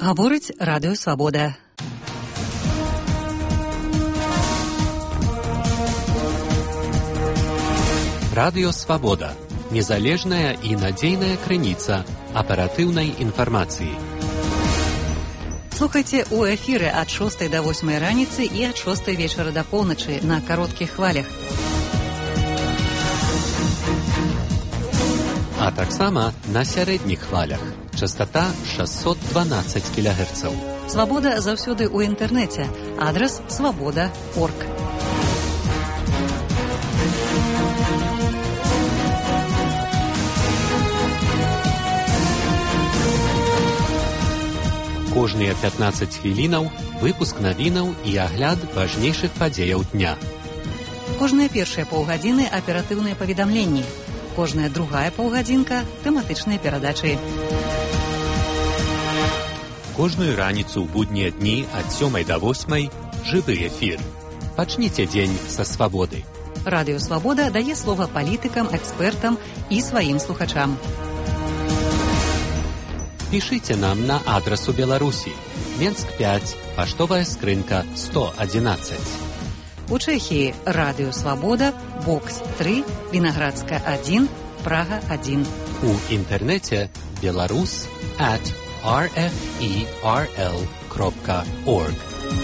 Гаворыць Радыё Свабода. Радыё Свабода. Незалежная і надзейная крыніца аператыўнай інфармацыі. Слухайце ў эфіры ад 6 до 8 раніцы і ад 6 вечара до поўначы на кароткіх хвалях. А таксама на сярэдніх хвалях. Частота 612 кГц. Свабода заўсёды ў інтэрнэце. Адрас свабода.орг. Кожныя 15 хвілінаў выпуск навінаў і агляд важнейшых падзеяў дня. Кожныя першыя паўгадзіны аператыўныя паведамленні. Кожная другая паўгадзінка тэматычныя перадачы. Кожную раніцу ў буднія дні ад 7 до 8 жывы эфір. Пачніце дзень са свабоды. Радыё Свабода дае слова палітыкам, экспертам і сваім слухачам. Пішыце нам на адрас у Беларусі. Менск 5, паштовая скрынка 111. У Чэхіі Радыё Свабода, Бокс 3, Вінаградска 1, Прага 1. У інтэрнэце belarus@rferl.org.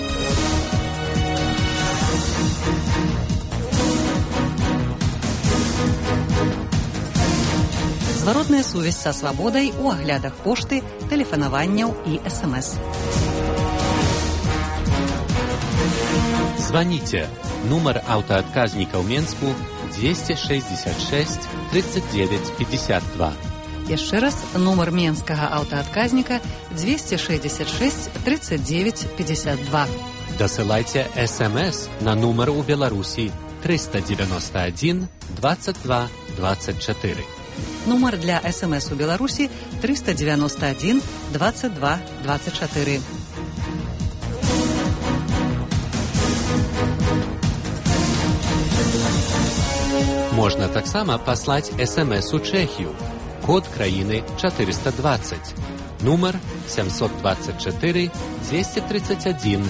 Зваротная сувязь са свабодай у аглядах пошты, тэлефанаванняў і СМС. Званіце. Нумар аўтаадказніка ў Менску 266 39 52. Яшчэ раз, нумар менскага аўтаадказніка 266 39 52. Дасылайце СМС на нумар у Беларусі 391 22 24. Нумар для СМС у Беларусі 391 22 24. Можна таксама паслаць СМС у Чэхію. Код краіны 420. Нумар 724 231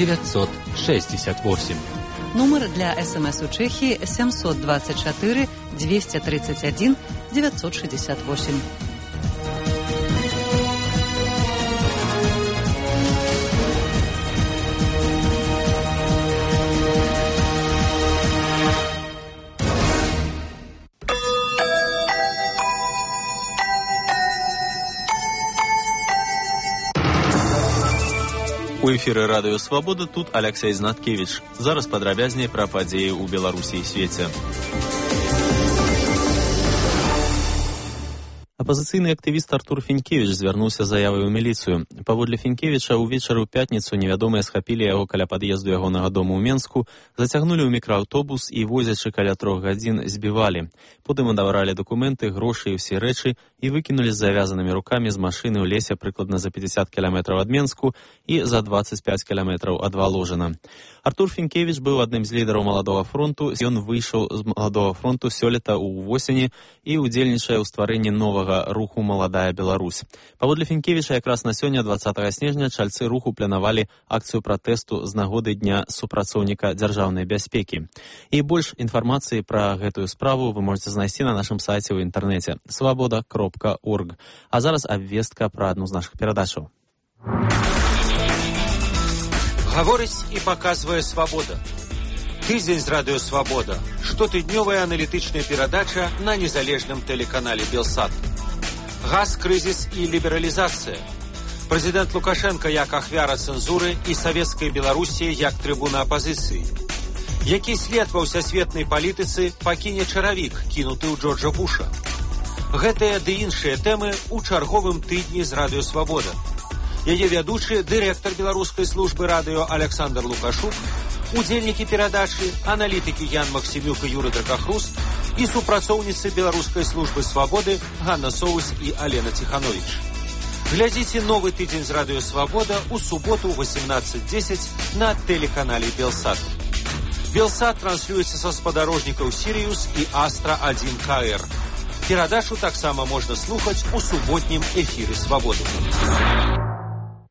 968. Нумар для СМС у Чэхіі 724 231 968. У эфіры Радыё Свабода, тут Аляксей Знаткевіч. Зараз падрабязней пра падзеі ў Беларусі і свеце. Апазіцыйны актывіст Артур Фінкевіч звярнуўся з заявай у міліцыю. Паводле Фінкевіча, увечары ў пятніцу невядомыя схапілі яго каля пад'езду ягонага дому ў Менску, зацягнулі ў мікрааўтобус і, возячы каля 3 гадзін, збівалі. Потым адабралі дакументы, грошы і ўсе рэчы і выкінулі з завязанымі рукамі з машыны ў лесе прыкладна за 50 кіламетраў ад Менску і за 25 кіламетраў ад Валожына. Артур Фінкевіч быў адным з лідараў Маладога фронту. Ён выйшаў з Маладога фронту сёлета ў восені і удзельнічае ў стварэнні новага руху «Маладая Беларусь». Паводле Фінкевіча, якраз на сёння, 20 снежня, чальцы руху планавалі акцыю пратэсту з нагоды Дня супрацоўніка дзяржаўнай бяспекі. І больш інфармацыі пра гэтую справу вы можете знайсці на нашым сайце ў інтэрнэце свабода.орг. А зараз абвестка пра адну з нашых перадачаў. Гаворыць і паказвае Свабода. Тыдзень з Радыё Свабода. Штотыднёвая аналітычная перадача на незалежным тэлеканале Белсат. Газ, крызіс і лібералізацыя. Прэзідэнт Лукашенка як ахвяра цэнзуры і савецкай Беларусі як трыбуна апазіцыі. Які след ва ўсясветнай палітыцы пакіне чаравік, кінуты ў Джорджа Буша. Гэтыя ды іншыя тэмы ў чарговым тыдні з Радыё Свабода. Яе вядучы, дырэктар беларускай службы радыё Александр Лукашук, удзельнікі перадачы, аналітыкі Ян Максімюк і Юры Дракахруст і супрацоўніцы беларускай службы свабоды Ганна Соус і Алена Ціхановіч. Глядзіце новы тыдзень з Радыё Свабода ў суботу ў 18:10 на тэлеканале Белсат. Белсат транслюецца са спадарожнікаў Сіріус і Астра 1 КР. Перадачу таксама можна слухаць у суботнім эфіры Свабоды.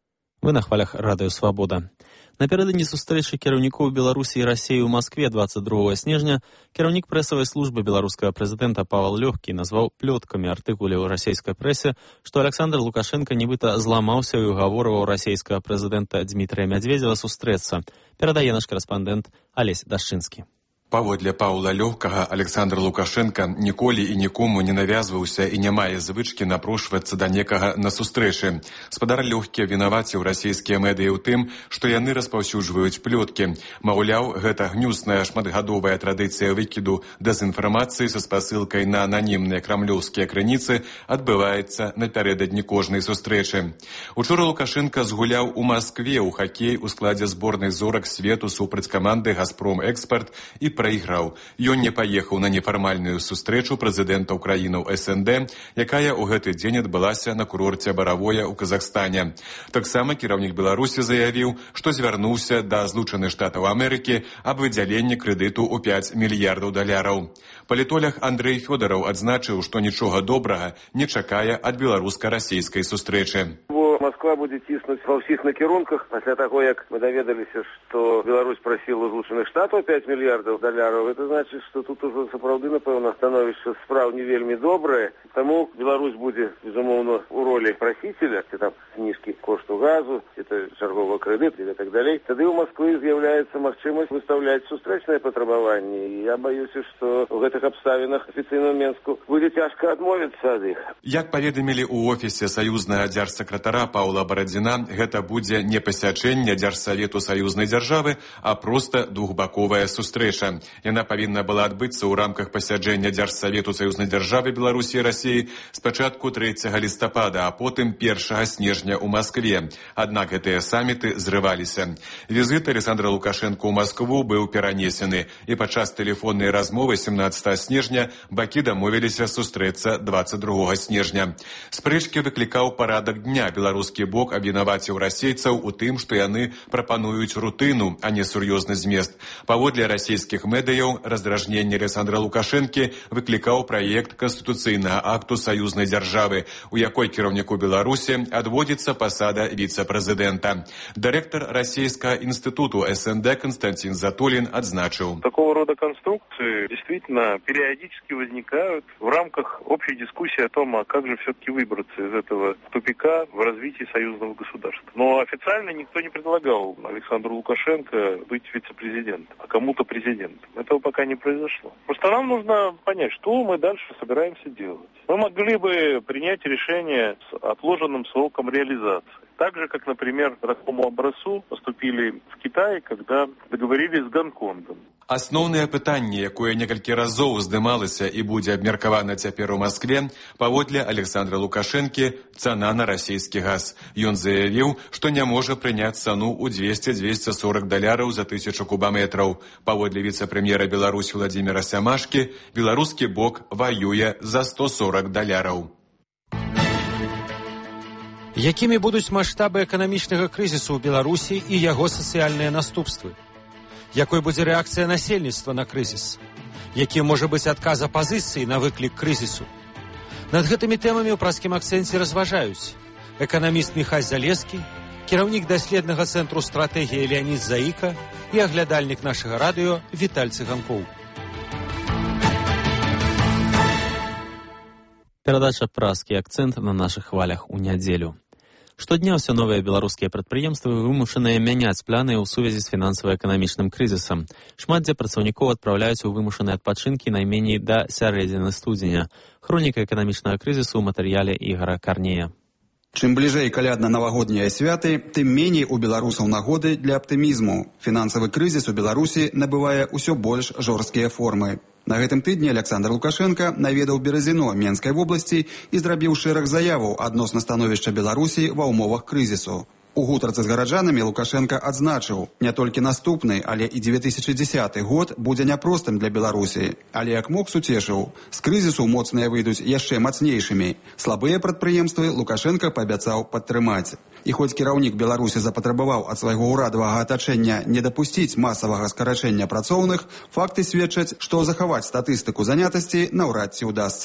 Вы на хвалях радыё «Свабода». Напярэдадні сустрэчы кіраўнікоў Беларусі і Расіі ў Маскве 22 снежня кіраўнік прэсавай службы беларускага прэзідэнта Павел Лёгкі назваў плёткамі артыкулы ў расійскай прэсе, што Александр Лукашенко нібыта зламаўся і угаворваў расійскага прэзідэнта Дмітрия Медведева сустрэцца. Перадае наш карэспандэнт Алесь Дашчынскі. Паводле Паўла Лёгкага, Александр Лукашенко ніколі і нікому не навязваўся і не мае звычкі напрошвацца да некага на сустрэчы. Спадар Лёгкі вінаваціў расійскія медыі ў тым, што яны распаўсюджваюць плёткі. Маўляў, гэта гнюсная шматгадовая традыцыя выкіду дэзінфармацыі са спасылкай на ананімныя крамлёўскія крыніцы адбываецца напярэдадні кожнай сустрэчы. Учора Лукашенко згуляў у Маскве ў хакей у складзе зборнай зорак свету супраць каманды «Газпром Экспорт» і прайграў. Ён не паехаў на нефармальную сустрэчу прэзідэнтаў краінаў СНД, якая ў гэты дзень адбылася на курорце Баравоя ў Казахстане. Таксама кіраўнік Беларусі заявіў, што звярнуўся да Злучаных Штатаў Амерыкі аб выдзяленні крэдыту ў $5 мільярдаў. Палітолог Андрэй Фёдараў адзначыў, што нічога добрага не чакае ад беларуска-расійскай сустрэчы. Москва будет тиснуть во всех накірунках. Пасля того, як мы даведаліся, што Беларусь просила Злучаных Штатаў $5 мільярдаў, это значит, что тут уже сапраўды, напэўна, становішча справ не вельмі добрае. Таму Беларусь будзе, безумоўна, у ролі просителя, ці там зніжкі кошту газу, ці то чарговага крэдыту і так далей. Тады у Москвы з'яўляецца магчымасць выставляць сустрэчныя патрабаванні. І я баюся, што ў гэтых абставінах афіцыйнаму Менску будзе цяжка адмовіцца ад іх. Як паведамілі ў офісе саюзнага дзяржсакратара Паўла Барадзіна, гэта будзе не пасячэнне Дзяржсавету саюзнай дзяржавы, а проста двухбаковая сустрэча. Яна павінна была адбыцца ў рамках пасяджэння Дзяржсавету саюзнай дзяржавы Беларусі і Расіі спачатку 3 лістапада, а потым 1 снежня ў Маскве. Аднак гэтыя саміты зрываліся. Візіт Александра Лукашенко ў Маскву быў перанесены, і падчас тэлефоннай размовы 17 снежня бакі дамовіліся сустрэцца 22 снежня. Спрэчкі выклікаў парадак дня. Беларускі бок абвінаваціў расейцаў у тым, што яны прапануюць рутыну, а не сур'ёзны змест. Паводле расійскіх медыяў, раздражненне Александра Лукашэнкі выклікаў праект канстытуцыйнага акту саюзнай дзяржавы, у якой кіраўніку Беларусі адводзіцца пасада віцэ-прэзідэнта. Дырэктар Расійскага інстытуту СНД Константин Затулин отзначил. Такого рода конструкции действительно периодически возникают в рамках общей дискуссии о том, а как же все-таки выбраться из этого тупика в развитии союзного государства. Но официально никто не предлагал Александру Лукашенко быть вице-президентом, а кому-то президентом. Этого пока не произошло. Просто нам нужно понять, что мы дальше собираемся делать. Мы могли бы принять решение с отложенным сроком реализации. Так же, как, например, по такому образцу поступили в Китае, когда договорились с Гонконгом. Асноўнае пытанне, якое некалькі разоў здымалася і будзе абмеркавана цяпер у Маскве, паводле Александра Лукашэнкі, цана на расійскі газ. Ён заявіў, што не можа прыняць цану ў $200-240 за 1000 кубаметраў. Паводле віцэ-прэм'ера Беларусі Владзіміра Сямашкі, беларускі бок ваюе за $140. Якімі будуць маштабы эканамічнага крызісу ў Беларусі і яго сацыяльныя наступствы? Якой будзе рэакцыя насельніцтва на крызіс? Які можа быць адказ апазіцыі на выклік крызісу? Над гэтымі тэмамі ў праскім акцэнце разважаюць эканаміст Міхась Залескі, кіраўнік даследнага цэнтру стратэгіі Леонід Заіка і аглядальнік нашага радыё Віталь Цыганкоў. Перадача «Праскі акцэнт» на нашых хвалях у нядзелю. Штодня ўсе новыя беларускія прадпрыемствы вымушаныя мяняць планы ў сувязі з фінансава-эканамічным крызісам. Шмат дзе працаўнікоў адпраўляюць у вымушаныя адпачынкі найменей да сярэдзіны студзеня. Хроніка эканамічнага крызісу ў матэрыяле Ігара Карнея. Чым бліжэй калядна-навагоднія святы, тым меней у беларусаў нагоды для аптымізму. Фінансавы крызіс у Беларусі набывае ўсё больш жорсткія формы. На гэтым тыдні Александр Лукашенко наведаў Беразіно Менскай вобласці і зрабіў шэраг заяваў адносна становішча Беларусі ва ўмовах крызісу. У гутарцы з гараджанамі Лукашенко адзначыў, не толькі наступны, але і 2010 год будзе няпростым для Беларусі. Але як мог суцешыў, з крызісу моцныя выйдуць яшчэ мацнейшымі. Слабыя прадпрыемствы Лукашенко паабяцаў падтрымаць. І хоць кіраўнік Беларусі запатрабаваў ад свайго ўрадавага атачэння не дапусціць масавага скарачэння працоўных, факты сведчаць, што захаваць статыстыку занятасці наўрад ці ўдасца.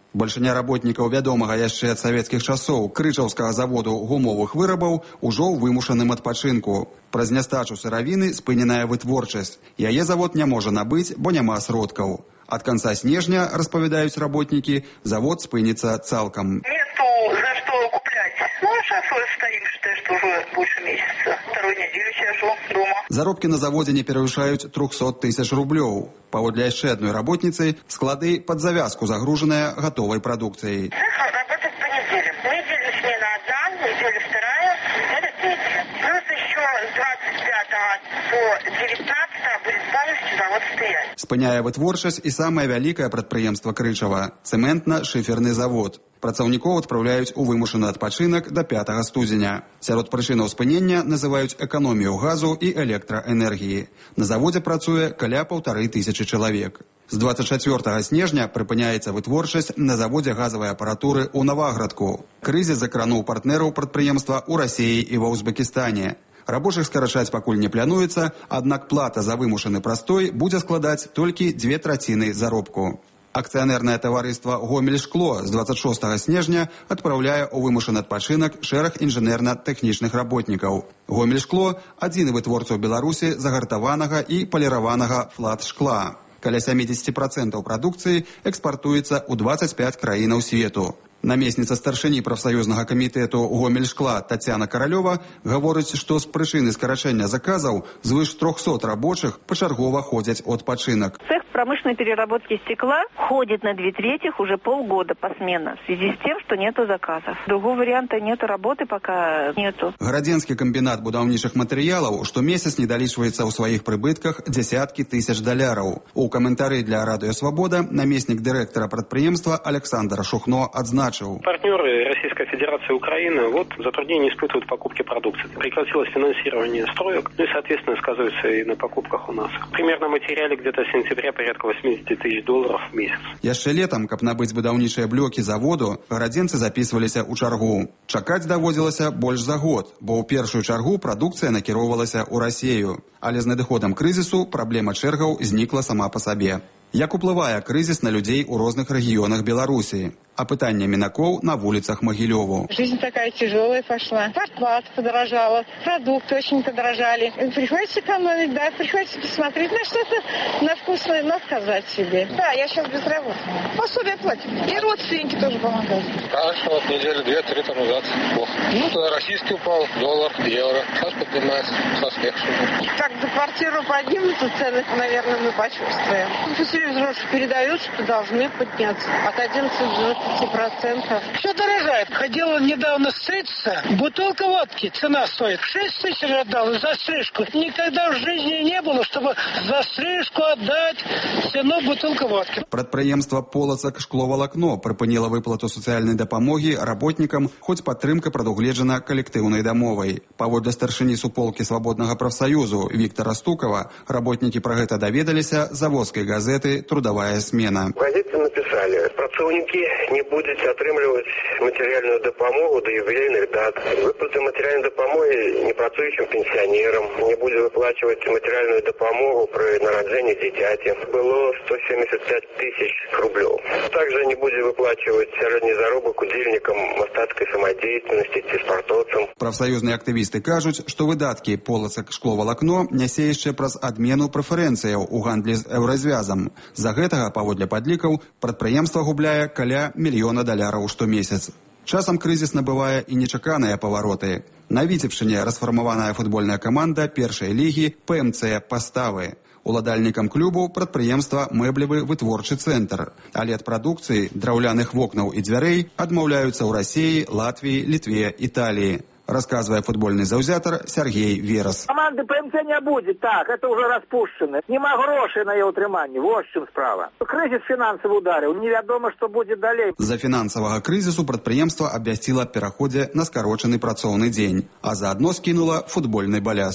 Бальшыня работнікаў вядомага яшчэ ад савецкіх часоў крычаўскага заводу гумовых вырабаў ужо ў вымушаным адпачынку. Праз нястачу сыравіны спыненая вытворчасць. Яе завод не можа набыць, бо няма сродкаў. Ад канца снежня, распавядаюць работнікі, завод спыніцца цалкам. Нету за что куплять. Ну, сейчас стоим, считай, что уже больше месяца. Вторую неделю сижу дома. Заробкі на заводзе не перавышаюць 300 тысяч рублёў. Паводле яшчэ адной работніцы, склады пад завязку загружаныя гатовай прадукцыяй. Работать по неделям. Неделю смена одна, неделю вторая, это неделя. Плюс еще с 25 по 19 будет полностью завод стоять. Спыняе вытворчасць і самае вялікае прадпрыемства Крычава – цэментна-шыферны завод. Працаўнікоў адпраўляюць у вымушаны адпачынак да 5 студзеня. Сярод прычынаў спынення называюць эканомію газу і электраэнергіі. На заводзе працуе каля 1500 чалавек. З 24 снежня прыпыняецца вытворчасць на заводзе газавай апаратуры ў Наваградку. Крызіс закрануў партнераў прадпрыемства ў Расіі і ва Узбекістане. Рабочых скарачаць пакуль не плануецца, аднак плата за вымушаны прастой будзе складаць толькі 2/3 заробку. Акцыянернае таварыства «Гомель-Шкло» з 26 снежня адпраўляе ў вымушаны адпачынак шэраг інжынерна-тэхнічных работнікаў. «Гомель-Шкло» – адзіны вытворца ў Беларусі загартаванага і паліраванага флат-шкла. Каля 70% прадукцыі экспартуецца ў 25 краінаў свету. Намесніца старшыні прафсаюзнага камітэту «Гомель-Шкла» Тацяна Каралёва гаворыць, што з прычыны скарачэння заказаў звыш 300 рабочых пачаргова ходзяць у адпачынак. Цех промышленной переработки стекла ходит на 2/3 уже полгода посменно в связи с тем, что нету заказов. Другого варианта нету, работы пока нету. Гарадзенскі камбінат будаўнічых матэрыялаў штомесяц не далічваецца ў сваіх прыбытках дзясяткі тысяч даляраў. У каментары для Радио Свобода намеснік дырэктара прадпрыемства Александр Шухно адзначыў. Партнеры Российской Федерации и Украины затруднения испытывают в покупке продукции. Прекратилось финансирование строек, и, соответственно, сказывается и на покупках у нас. Примерно материале где-то с сентября порядка 80 тысяч долларов в месяц. Яшчэ летам, каб набыць будаўнічыя блокі заводу, гарадзенцы запісваліся ў чаргу. Чакаць даводзілася больш за год, бо ў першую чаргу прадукцыя накіроўвалася ў Расію. Але з надыходам крызісу праблема чэргаў знікла сама па сабе. Як уплывае крызіс на людзей у розных рэгіёнах Беларусі? Опытание минаков на улицах Могилеву. Жизнь такая тяжелая пошла. Зарплата подорожала, продукты очень подорожали. Приходится экономить, да, приходится посмотреть на что-то, на вкусное, но отказать себе. Да, я сейчас безработная. Пособие платим. И родственники тоже помогают. Хорошо, вот недели 2-3 тому назад. Ну, тогда российский упал, доллар, евро. Сейчас поднимается со смехом. Как за квартиру поднимутся цены, наверное, мы почувствуем. По телевизору передают, что должны подняться. От 11 до 5%. Все дорожает. Ходила недавно стричься. Бутылка водки. Цена стоит 6 тысяч отдал за стрижку. Никогда в жизни не было, чтобы за стрижку отдать цену бутылка водки. Прадпрыемства «Полацак шкловалакно» прыпыніла выплату сацыяльнай дапамогі работнікам, хоць падтрымка прадугледжана калектыўнай дамовай. Паводле старшыні суполкі свабоднага прафсаюзу Віктара Стукава, работнікі пра гэта даведаліся з заводскай газеты «Трудовая смена». В газете написали, працоўнікі не будете атрымліваць матэрыяльную дапамогу да юбілейных дат. Выплаты матэрыяльной дапамогі непрацуючым пенсіянерам, не будзе выплачваць матэрыяльную дапамогу пры нараджэнні дзіцяці. Было 175 тысяч рублёў. Также не будзе выплачваць сярэдні заробак удзельнікам мастацкай самадзейнасці ці спартоўцам. Прафсаюзныя актывісты кажуць, што выдаткі «Полацак шкловалакно» нясе яшчэ праз адмену прэферэнцыяў у гандлі з еўразвязам. За гэтага, паводле падлікаў, прадпрыемства губляе каля $1 мільёна штомесяц. Часам крызіс набывае і нечаканыя павароты. На Віцебшчыне расфармаваная футбольная каманда першай лігі ПМЦ «Паставы». Уладальнікам клубу прадпрыемства мэблевы вытворчы цэнтр. Але ад прадукцыі драўляных вокнаў і дзвярэй адмаўляюцца ў Расіі, Латвіі, Літве, Італіі. Рассказывая футбольный заузятор Сергей Верас. Команды ПМЦ не будет, так, это уже распущено. Нема грошей на его утримание, вот в чем справа. Кризис финансовый ударил, неведомо, что будет далее. За финансового кризису прадпрыемства абвясціла пераходзе на скарочаны працоўны дзень, а заодно скінула футбольны баляст.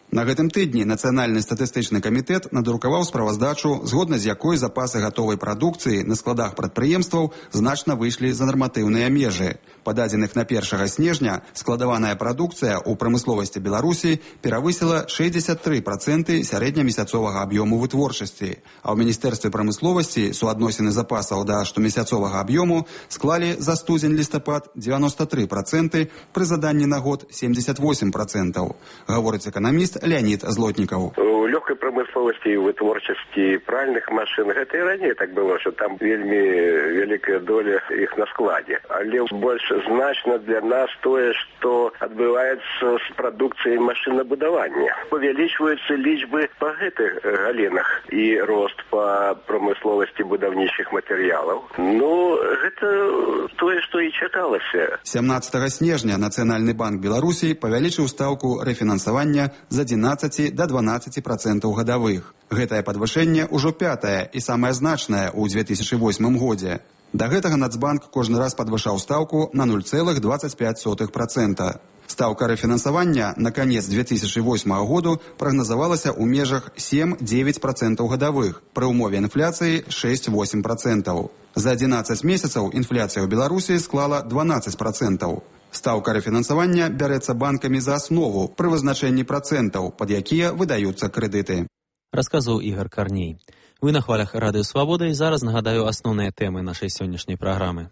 На гэтым тыдні Нацыянальны статыстычны камітэт надрукаваў справаздачу, згодна з якой запасы гатовай прадукцыі на складах прадпрыемстваў значна выйшлі за нарматыўныя межы. Па дадзеных на 1 снежня складаваная прадукцыя ў прамысловасці Беларусі перавысіла 63% сярэднямесяцовага аб'ёму вытворчасці, а ў Міністэрстве прамысловасці суадносіны запасаў да штомесяцовага аб'ёму склалі за студзень-лістапад 93%, пры заданні на год 78%, гаворыць эканаміст Леонид Злотнікаў. У лёгкай прамысловасці і вытворчасці пральных машын гэта і раней так было, што там вельмі вялікая доля іх на складзе. Але больш значна для нас тое, што адбываецца з прадукцыяй машынабудавання. Павялічваюцца лічбы па гэтых галінах і рост па прамысловасці будаўнічых матэрыялаў. Ну, гэта тое, што і чакалася. 17 снежня Нацыянальны банк Беларусі павялічыў стаўку рэфінансавання з 11 до 12% гадавых. Гэтае падвышэнне ўжо 5-е і самае значнае ў 2008 годзе. Да гэтага Нацбанк кожны раз падвышаў стаўку на 0,25%. Стаўка рэфінансавання на канец 2008 году прагназавалася ў межах 7-9% гадавых, пры ўмове інфляцыі 6-8%. За 11 месяцаў інфляцыя ў Беларусі склала 12%. Стаўка рэфінансавання бярэцца банкамі за аснову пры вызначэнні працэнтаў, пад якія выдаюцца крэдыты. Расказваў Ігор Карней. Вы на хвалях Радыё Свабода, і зараз нагадаю асноўныя тэмы нашай сённяшняй праграмы.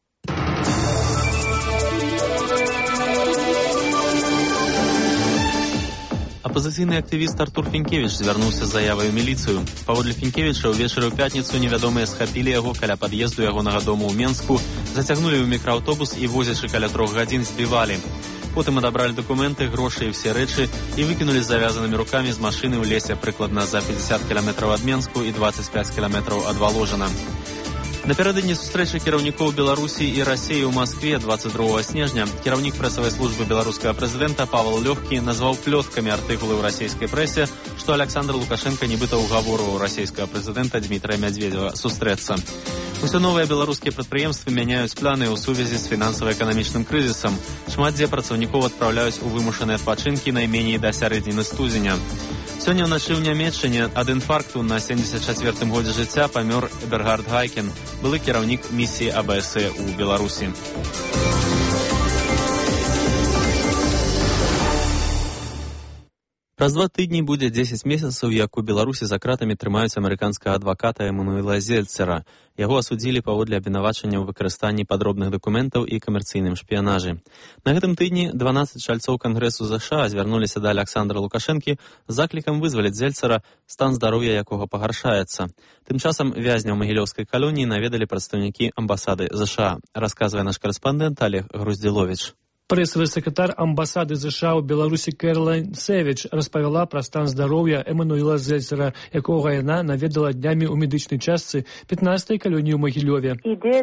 Апазіцыйны актывіст Артур Фінкевіч звярнуўся з заявай у міліцыю. Паводле Фінкевіча, ўвечары ў пятніцу невядомыя схапілі яго каля пад'езду ягонага дому ў Менску, зацягнулі ў мікрааўтобус і, возячы каля 3 гадзін, збівалі. Потым адабралі дакументы, грошы і ўсе рэчы і выкінулі з завязанымі рукамі з машыны ў лесе прыкладна за 50 кіламетраў ад Менску і 25 кіламетраў ад Валожына. Напярэдадні сустрэчы кіраўнікоў Беларусі і Расіі ў Маскве 22 снежня кіраўнік прэсавай службы беларускага прэзідэнта Павел Лёгкі назваў плёткамі артыкулы ў расійскай прэсе, што Александр Лукашенко нібыта ўгаворваў расійскага прэзідэнта Дмітрая Мядзведзева сустрэцца. Усё новыя беларускія прадпрыемствы мяняюць планы ў сувязі з фінансава-эканамічным крызісам. Шмат дзе працаўнікоў адпраўляюць у вымушаныя адпачынкі найменей да сярэдзіны студзеня. Сёння ўначы ў Нямецчыне ад інфаркту на 74-м годзе жыцця памёр Эбергард Гайкен, былы кіраўнік місіі АБСЕ ў Беларусі. Праз 2 тыдні будзе 10 месяцаў, як у Беларусі за кратамі трымаюць амерыканскага адваката Эмануэла Зельцера. Яго асудзілі паводле абвінавачання ў выкарыстанні падробных дакументаў і камерцыйным шпіянажы. На гэтым тыдні 12 чальцоў Кангрэсу США звярнуліся да Александра Лукашэнкі з заклікам вызваліць Зельцера, стан здароўя якога пагаршаецца. Тым часам вязняў магілёўскай калоніі наведалі прадстаўнікі амбасады США, расказвае наш карэспандэнт Олег Груздзіловіч. Прэсавы сакратар амбасады США ў Беларусі Кэралайн Сэвідж распавяла пра стан здароўя Эмануэла Зельцера, якога яна наведала днямі ў медычнай частцы 15-й калоніі ў Магілёве.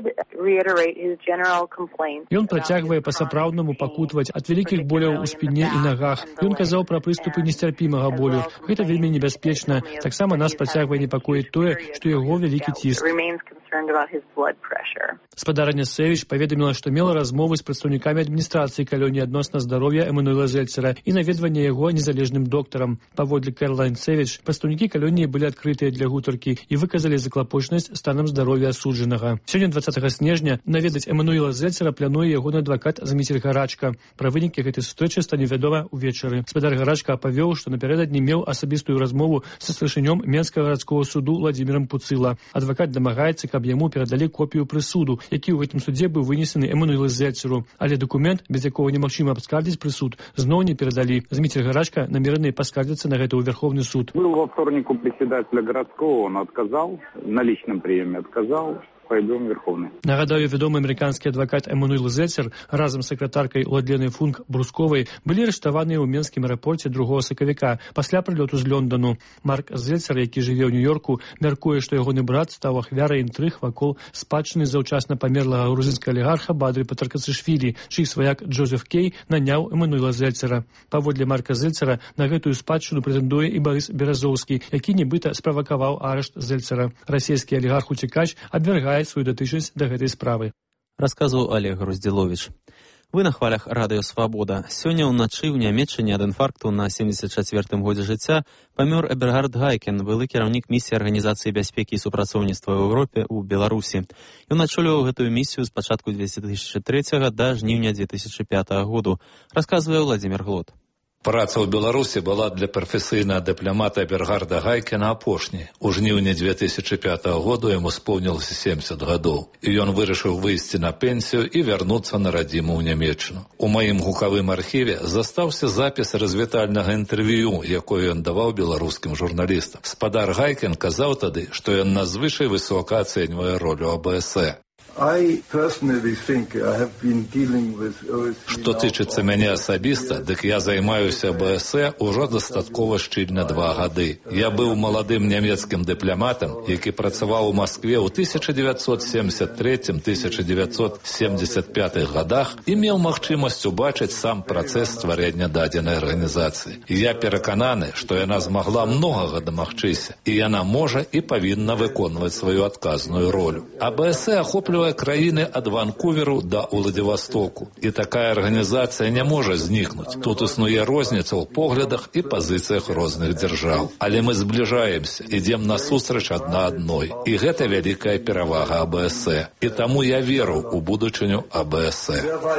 Ён працягвае па-сапраўднаму пакутаваць ад вялікіх боляў у спіне і нагах. Ён казаў пра прыступы несцярпімага болю. Гэта вельмі небяспечна. Таксама нас працягвае непакоіць тое, што яго вялікі ціск. Спадарня Сэвідж паведаміла, што мела размовы з прадстаўнікамі адміністрацыі калоніі адносна здароўя Эмануэла Зельцера і наведвання яго незалежным доктарам. Паводле Кэралайн Сэвідж, прадстаўнікі калоніі былі адкрытыя для гутаркі і выказалі заклапочнасць станам здароўя асуджанага. Сёння 20 снежня наведаць Эмануэла Зельцера плануе ягоны адвакат Зміцер Гарачка. Пра вынікі гэтай сустрэчы стане вядома ўвечары. Спадар Гарачка апавёў, што напярэдадні меў асабістую размову са старшынём Менскага гарадскога суду Владзімірам Пуцыла. Адвакат дамагаецца, каб яму перадалі копію прысуду, які ў гэтым судзе быў вынесены Эмануэлу Зельцеру. Але дакумент, без якога немагчыма абскардзіць прысуд, зноў не перадалі. Зміцер Гарачка намерены паскардзіцца на гэта ў Верховны суд. Был во вторник у председателя городского, он отказал, на личном приеме отказал. Пойдем в Верховный. Нагадаю, вядомы амерыканскі адвакат Эмануэл Зельцер разам з сакратаркай Ладленай Функ Брусковай былі арыштаваныя ў Менскім аэрапорце 2 сакавіка пасля прылёту з Лондону. Марк Зельцер, які жыве ў Нью-Йорку, мяркуе, што ягоны брат стаў ахвярай інтрыг вакол спадчыны заўчасна памерлага грузінскага олігарха Бадры Патаркацышвілі, чый сваяк Джозеф Кей наняў Эмануэла Зельцера. Паводле Марка Зельцера на гэтую спадчыну прэтэндуе і Барыс Беразоўскі, які нібыта справакаваў арышт Зельцера. Расійскі алігарх-уцікач абвяргае сваю датычнасць да гэтай справы. Расказваў Олег Груздзіловіч. Вы на хвалях радыё «Свабода». Сёння ўначы ў Нямецчыне ад інфаркту на 74-м годзе жыцця памёр Эбергард Гайкен, былы кіраўнік місіі Арганізацыі бяспекі і супрацоўніцтва ў Еўропе ў Беларусі. Ён ачоліваў гэтую місію з пачатку 2003 да жніўня 2005 году, расказвае Владзімір Глот. Праца ў Беларусі была для прафесійнага дыпламата Эбергарда Гайкена апошняй. У жніўні 2005 году яму споўнілася 70 гадоў, і ён вырашыў выйсці на пенсію і вярнуцца на радзіму ў Нямецчыну. У маім гукавым архіве застаўся запіс развітальнага інтэрв'ю, якое ён даваў беларускім журналістам. Спадар Гайкен казаў тады, што ён надзвычай высока ацэньвае ролю АБС. Што тычыцца мяне асабіста, дык я займаюся АБС ужо дастаткова шчыльна 2 гады. Я быў маладым нямецкім дыпламатам, які працаваў у Маскве ў 1973-1975 годах і меў магчымасць убачыць сам працэс стварэння дадзенай арганізацыі. Я перакананы, што яна змагла многага дамагчыся, і яна можа і павінна выконваць сваю адказную ролю. АБС ахоплівае краіны ад Ванкуверу да Уладзівастоку. І такая арганізацыя не можа знікнуць. Тут існуе розніца ў поглядах і пазіцыях розных дзяржаў. Але мы збліжаемся, ідзем насустрач адна адной. І гэта вялікая перавага АБС. І таму я веру ў будучыню АБС.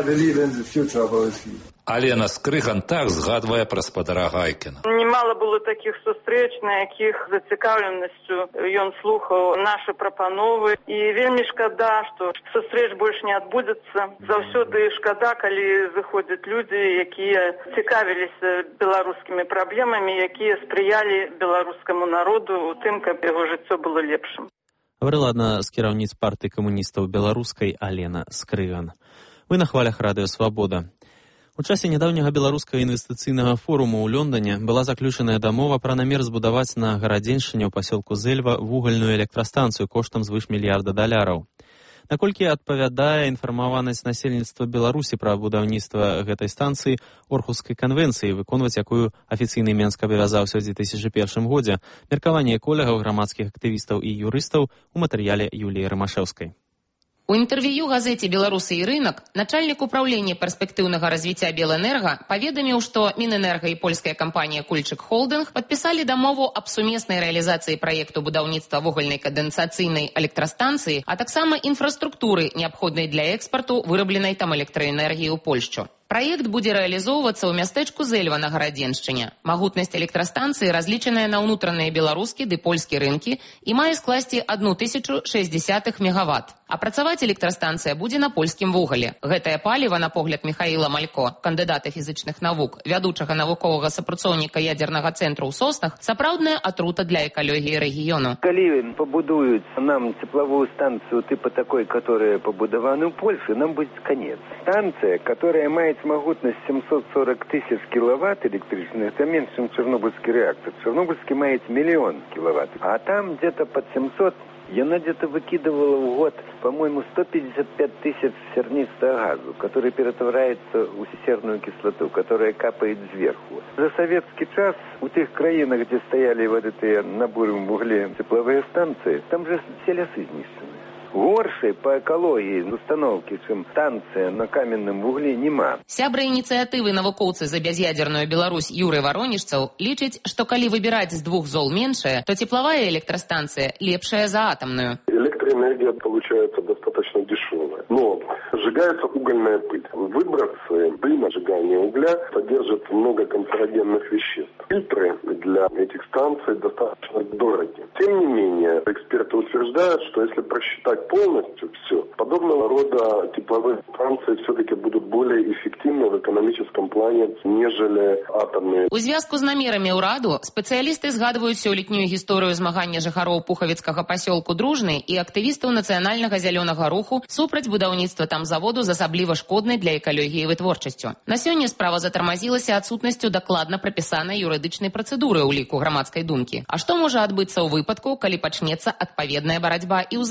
Алена Скрыган так згадвае пра спадара Гайкена. Немало было таких сустрэч, на якіх зацікаўленасцю ён слухаў нашы прапановы. І вельмі шкада, што сустрэч больш не адбудзецца. Заўсёды шкада, калі заходзяць людзі, якія цікавіліся беларускімі праблемамі, якія спрыялі беларускаму народу у тым, каб яго жыццё было лепшым. Гаварыла адна з кіраўніц партыі камуністаў беларускай Алена Скрыган. Вы на хвалях радыё «Свабода». У часе нядаўняга беларускага інвестыцыйнага форуму ў Лондоне была заключаная дамова пра намер збудаваць на гарадзеншчыне ў пасёлку Зэльва вугальную электрастанцыю коштам звыш $1 мільярда. Наколькі адпавядае інфармаванасць насельніцтва Беларусі пра будаўніцтва гэтай станцыі Орхускай канвенцыі, выконваць якую афіцыйны Менск абавязаўся ў 2001 годзе, меркаванне колегаў, грамадскіх актывістаў і юрыстаў у матэрыяле Юліі Рымашэўскай. У інтэрв'ю газеце «Беларусы і рынак» начальнік управлення перспектыўнага развіцця Белэнерга паведаміў, што Мінэнерга і польская кампанія «Кульчык Холдынг» падпісалі дамову аб сумеснай рэалізацыі праекту будаўніцтва вугальнай кандэнсацыйнай электрастанцыі, а таксама інфраструктуры, неабходнай для экспарту вырабленай там электраэнергіі ў Польшчу. Праект будзе рэалізоўвацца ў мястэчку Зэльва на гарадзеншчыне. Магутнасць электрастанцыі разлічаная на ўнутраныя беларускі ды польскі рынкі і мае скласці 1060 мегаватт. А працаваць электрастанцыя будзе на польскім вугалі. Гэтае паліва, на погляд Михаіла Малько, кандыдата фізічных навук, вядучага навуковага супрацоўніка ядзернага цэнтру ў Соснах, сапраўдная атрута для экалогіі рэгіёну. Калі пабудуюць нам тепловую станцию типа такой, которая побудована в Польше, нам будет конец. Станция, которая имеет могутность 740 тысяч киловатт электричных, это меньше, чем Чернобыльский реактор. Чернобыльский имеет 1 миллион киловатт, а там где-то под 700. Она где-то выкидывала в год, по-моему, 155 тысяч сернистого газу, который перетворяется в серную кислоту, которая капает сверху. За советский час у тех краинах, где стояли вот эти на буром угле тепловые станции, там же все лесы знищены. Горшей по экологии установки, чем станция на каменном вугле, нема. Сябра ініцыятывы навукоўцы за бяз'ядерную Беларусь Юрый Воронежцаў лічыць, што калі выбіраць з двух зол меншае, то тепловая электростанция лепшая за атомную. Электроэнергия получается достаточно дешевая, но сжигается угольная пыль. Выбросы дыма сжигания угля содержат много канцерогенных веществ. Фильтры для этих станций достаточно дороги. Тем не менее, эксперты утверждают, что если просчитать полностью все, подобного рода тепловые станции все-таки будут более эффективны в экономическом плане, нежели атомные. У звязку з намерамі ўраду спецыялісты згадваюць сёлетнюю гісторыю змагання жыхароў пухавіцкага пасёлку Дружны і актывістаў нацыянальнага зялёнага руху супраць будаўніцтва там заводу з асабліва шкоднай для экалогіі вытворчасцю. На сёння справа затармазілася адсутнасцю дакладна прапісанай юрыдычнай працэдуры ў ліку грамадскай думкі. А што можа адбыцца ў выпадку, калі пачнецца адпаведная барацьба і ў Зэльве?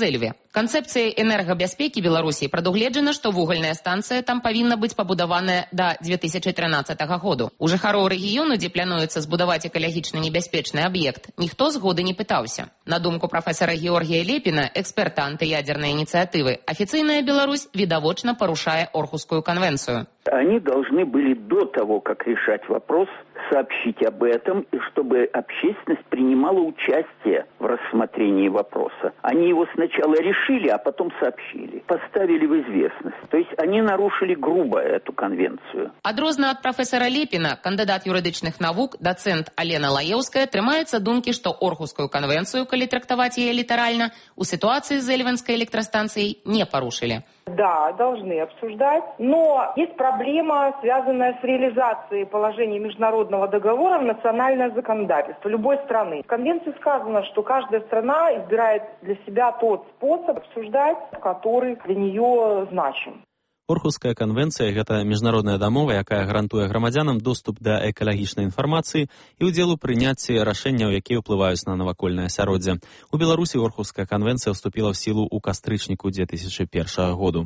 Канцэпцыяй энергабяспекі Беларусі прадугледжана, што вугальная станцыя там павінна быць пабудаваная да 2013 году. У жыхароў рэгіёну, дзе плануецца збудаваць экалагічна небяспечны аб'ект, ніхто згоды не пытаўся. На думку прафесара Георгія Лепіна, эксперта антыядзернай ініцыятывы, афіцыйная Беларусь відавочна парушае Орхускую конвенцию. Они должны были до того, как решать вопрос, сообщить об этом, и чтобы общественность принимала участие в рассмотрении вопроса. Они его сначала решили, а потом сообщили, поставили в известность. То есть они нарушили грубо эту конвенцию. Адрозна ад прафесара Лепіна, кандыдат юрыдычных навук, доцент Алена Лаеўская, трымаецца думкі, што Орхускую конвенцию, калі трактаваць яе літаральна, у ситуации с Эльвинской электростанцией не порушили. Да, должны обсуждать, но есть проблема, связанная с реализацией положений международного договора в национальное законодательство любой страны. В конвенции сказано, что каждая страна избирает для себя тот способ обсуждать, который для нее значим. Орхуская канвенцыя – гэта міжнародная дамова, якая гарантуе грамадзянам доступ да экалагічнай інфармацыі і ўдзел у прыняцці рашэнняў, якія ўплываюць на навакольнае асяроддзе. У Беларусі Орхуская канвенцыя ўступіла ў сілу ў кастрычніку 2001 году.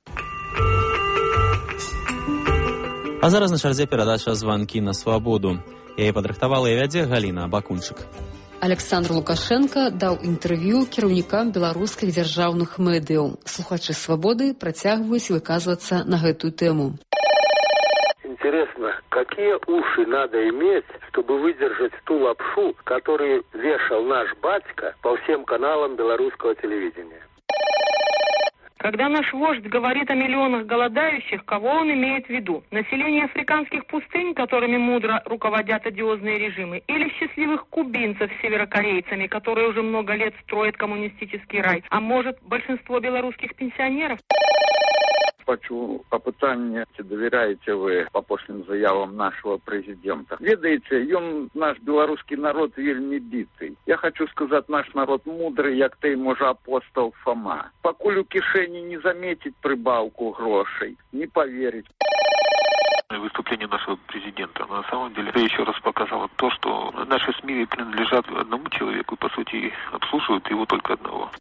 А зараз на чарзе перадача «Званкі на свабоду». Яе падрыхтавала і вядзе Галіна Бакунчык. Александр Лукашенко даў інтэрв'ю кіраўнікам беларускіх дзяржаўных медыяў. Слухачы «Свабоды» працягваюць выказвацца на гэтую тэму. Интересно, какие уши надо иметь, чтобы выдержать ту лапшу, которую вешал наш батька по всем каналам белорусского телевидения? Когда наш вождь говорит о миллионах голодающих, кого он имеет в виду? Население африканских пустынь, которыми мудро руководят одиозные режимы, или счастливых кубинцев с северокорейцами, которые уже много лет строят коммунистический рай? А может, большинство белорусских пенсионеров? Хочу попытание, ці доверяете вы апошнім заявам нашего президента. Ведаете, ён наш белорусский народ вельмі битый. Я хочу сказать, наш народ мудрый, як той, може, апостол Фома. Покуль у кишени не заметить прибавку грошей, не поверить. Выступление нашего президента на самом деле еще раз показало то, что наши СМИ принадлежат одному человеку и, по сути, обслуживают его только одного.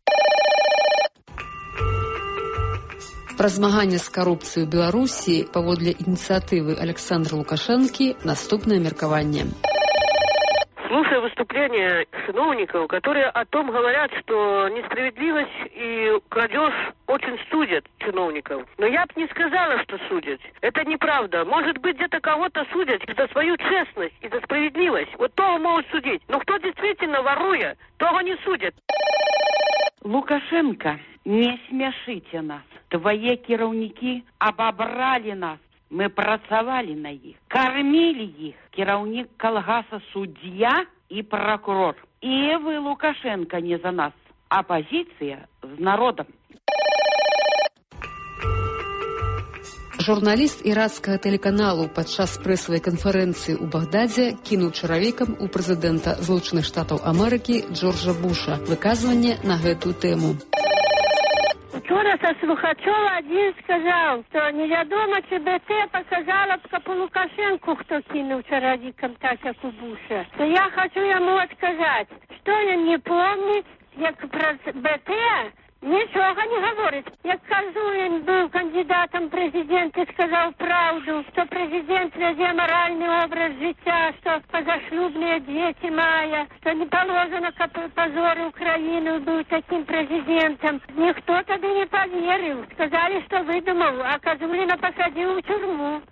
Пра змаганне з карупцыяй у Беларусі паводле ініцыятывы Александра Лукашенки наступнае меркаванне. Слушая выступления чиновников, которые о том говорят, что несправедливость и крадеж очень судят чиновников. Но я бы не сказала, что судят. Это неправда. Может быть, где-то кого-то судят за свою честность и за справедливость. Вот того могут судить. Но кто действительно воруя, того не судят. Лукашенко, не смяшыце нас. Твае кіраўнікі абабралі нас. Мы працавалі на іх, кормили іх. Кіраўнік калгаса судья и прокурор. И вы, Лукашенко, не за нас. Оппозиция с народом. Журналіст іракскага тэлеканалу падчас прэсавай канферэнцыі ў Багдадзе кінуў чаравікам у прэзідэнта Злучаных Штатаў Амерыкі Джорджа Буша выказванне на гэтую тэму. Вчора со слухачова один сказал, что невядома, чи БТ показала б по Лукашенку, кто кинул чаровиком так, как у Буша. То я хочу ему отказать, что он не помнит, як про БТ нічого не говорить. Як кажу, він був кандидатом в президенти, сказав правду, що президент веде моральний образ життя, що позашлюбні діти має, що не положено позору України бути таким президентом. Ніхто тоді не повірив. Сказали, що видумав, а Козуліна посадив у тюрму.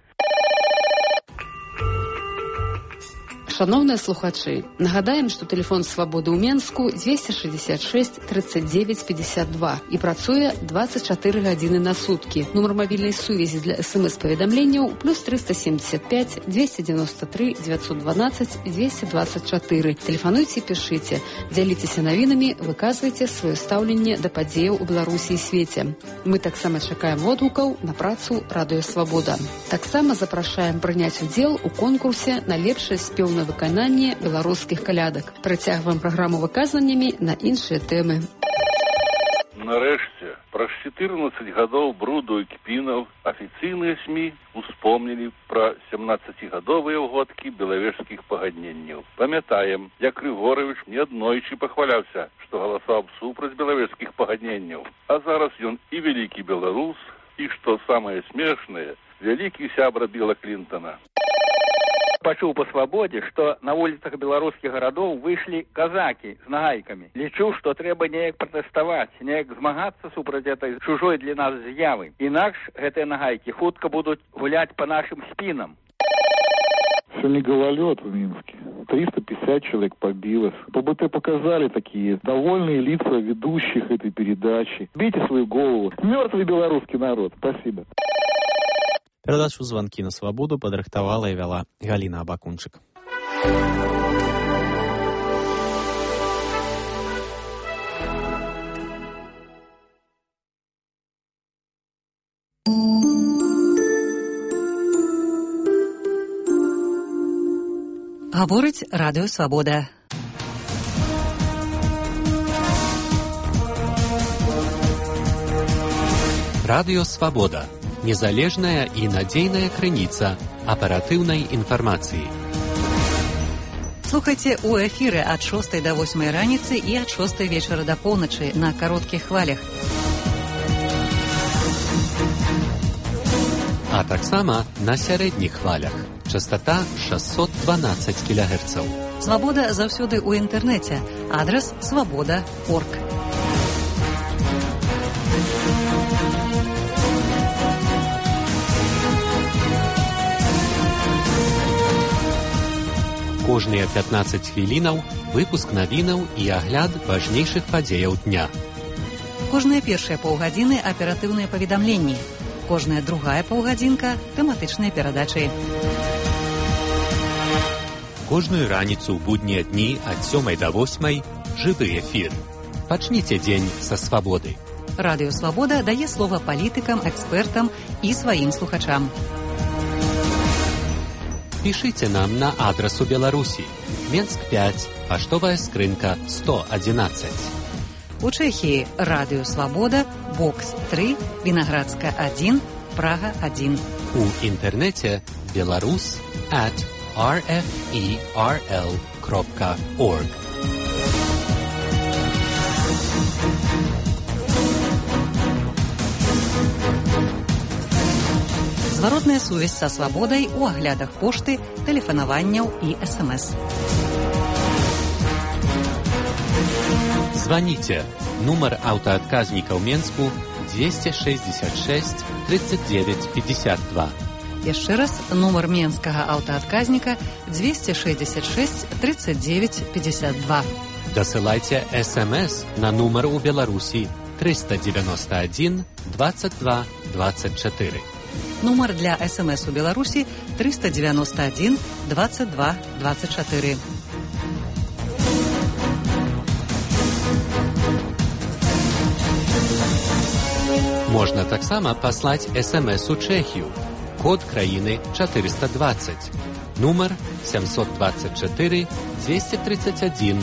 Шановныя слухачы, нагадаем, што тэлефон Свабоды ў Менску 266 39 52 і працуе 24 гадзіны на суткі. Нумар мабільнай сувязі для СМС-паведамленняў +3 375 293 912 224. Тэлефануйце, пішыце, дзяліцеся навінамі, выказвайце сваё стаўленне да падзеяў у Беларусі і свеце. Мы таксама чакаем водгукаў на працу Радыё Свабода. Таксама запрашаем прыняць удзел у конкурсе на лепшае спеўнае выкананне беларускіх калядак. Працягваем праграму выказваннямі на іншыя тэмы. нарэшце, праз 14 гадоў бруду і кпінаў афіцыйныя СМІ успомнілі пра 17-гадовыя ўгодкі белавежскіх пагадненняў. Памятаем, як Григорович неаднойчы пахваляўся, што галасаў супраць белавежскіх пагадненняў. А зараз ён і вялікі беларус, і, што самае смешнае, вялікі сябра Білла Клінтона. Пачуў па свабодзе, што на вуліцах беларускіх гарадоў выйшлі казакі з нагайкамі. Лічу, што трэба неяк пратэставаць, неяк змагацца супраць этой чужой для нас з'явы. Інакш гэтыя нагайкі хутка будуць гуляць па нашым спінам. Сегодня гололед в Минске. 350 человек побилось. По БТ показали такие довольные лица ведущих этой передачи. Бейте свою голову. Мертвый белорусский народ. Спасибо. Перадачу «Звонки на свободу» падрыхтавала і вяла Галіна Абакунчык. Гаворыць Радыё Свабода. Радыё Свабода. Незалежная і надзейная крыніца аператыўнай інфармацыі. Слухайце у эфіры ад 6 до 8 раніцы і ад 6 вечара да поўначы на кароткіх хвалях. А таксама на сярэдніх хвалях. Частота 612 кГц. Свабода заўсёды ў інтэрнэце. Адрас свабода.орг. Кожныя 15 хвілінаў выпуск навінаў і агляд важнейшых падзеяў дня. Кожныя першыя паўгадзіны аператыўныя паведамленні. Кожная другая паўгадзінка тэматычныя перадачы. Кожную раніцу ў буднія дні ад 7 до 8 жывы эфір. Пачніце дзень са свабоды. Радыё Свабода дае слова палітыкам, экспертам і сваім слухачам. Пішыце нам на адрасу Беларусі. Менск 5, паштовая скрынка 111. У Чэхіі Радыё Свабода, бокс 3, Вінаградска 1, Прага 1. У інтэрнэце belarus@rferl.org. Зваротная сувязь са свабодай у аглядах пошты, тэлефанаванняў і СМС. Звоните. Нумар аўтаадказніка ў Менску 266 39 52. Яшчэ раз, нумар менскага аўтаадказніка 266 39 52. Дасылайце СМС на нумар у Беларусі 391 22 24. Нумар для СМС у Беларусі 391 22 24. Можна таксама паслаць СМС у Чэхію. Код краіны 420. Нумар 724 231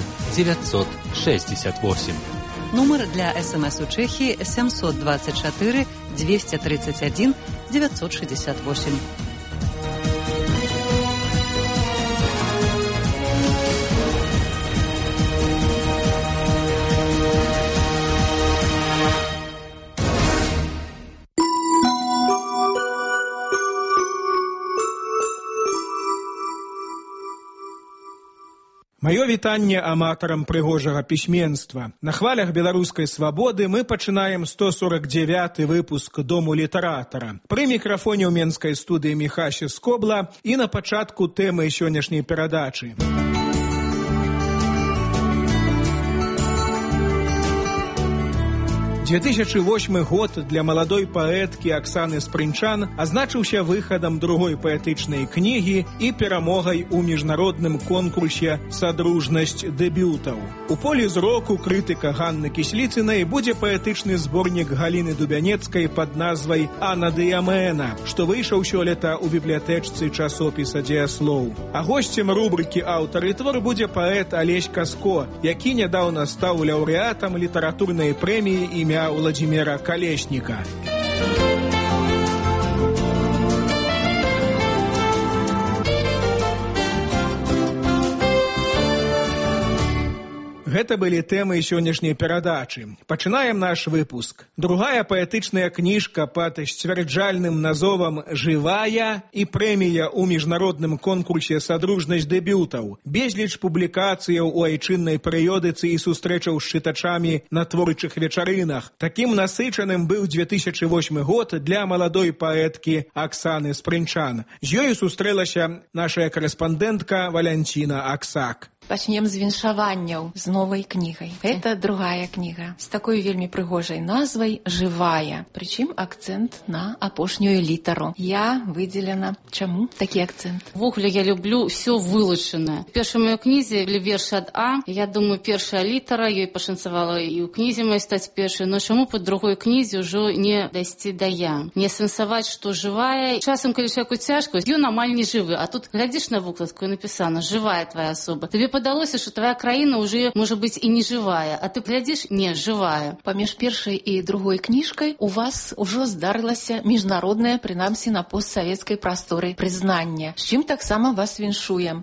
968. Нумар для СМС у Чэхіі 724 231 968. Маё вітанне аматарам прыгожага пісьменства. На хвалях беларускай свабоды мы пачынаем 149 выпуск Дому літаратара. Пры мікрафоне ў менскай студыі Міхася Скобла і на пачатку тэмы сённяшняй перадачы. 2008 год для маладой паэткі Аксаны Спрынчан азначыўся выхадам другой паэтычнай кнігі і перамогай у міжнародным конкурсе «Садружнасць дэбютаў». У полі зроку крытыка Ганны Кісліцынай будзе паэтычны зборнік Галіны Дубянецкай пад назвай «Анна Дыямена», што выйшаў сёлета ў бібліятэчцы часопіса «Дзеяслоў». А госцем рубрыкі «Аўтар і твор» будзе паэт Алесь Каско, які нядаўна стаў лаўрэатам літаратурнай прэміі імя імя Владимира Колесника. Гэта былі тэмы сённяшняй перадачы. Пачынаем наш выпуск. Другая паэтычная кніжка пад сцвярджальным назовам «Жывая» і прэмія ў міжнародным конкурсе «Садружнасць дэбютаў». Безліч публікацыяў у айчыннай перыёдыцы і сустрэчаў з чытачамі на творчых вечарынах. Такім насычаным быў 2008 год для маладой паэткі Аксаны Спрынчан. З ёю сустрэлася наша карэспандэнтка Валянціна Аксак. Пачнем з віншаванняў з новай кнігай. Гэта другая кніга з такой вельмі прыгожай назвай «Жывая». Прычым акцэнт на апошнюю літару. Я выдзелена. Чаму такі акцэнт? Ввогуле я люблю ўсё вылучанае. В першай маёй кнізе верш ад А. Я думаю, першая літара, ёй пашанцавала і ў кнізе маёй стаць першай. Но чаму па другой кнізе ўжо не дайсці да Я? Не сэнсаваць, што жывая. Часам, калі чалавеку цяжка, ён амаль не жывы. А тут глядзіш на вокладку і напісана «Жывая твоя асоба». Табе падалося, што твоя краіна ўжо можа быць і не жывая, а ты глядзіш, не, жывая. Паміж першай і другой кніжкай у вас ужо здарылася міжнароднае, прынамсі на постсавецкай прасторы, прызнанне. З чым таксама вас віншуем.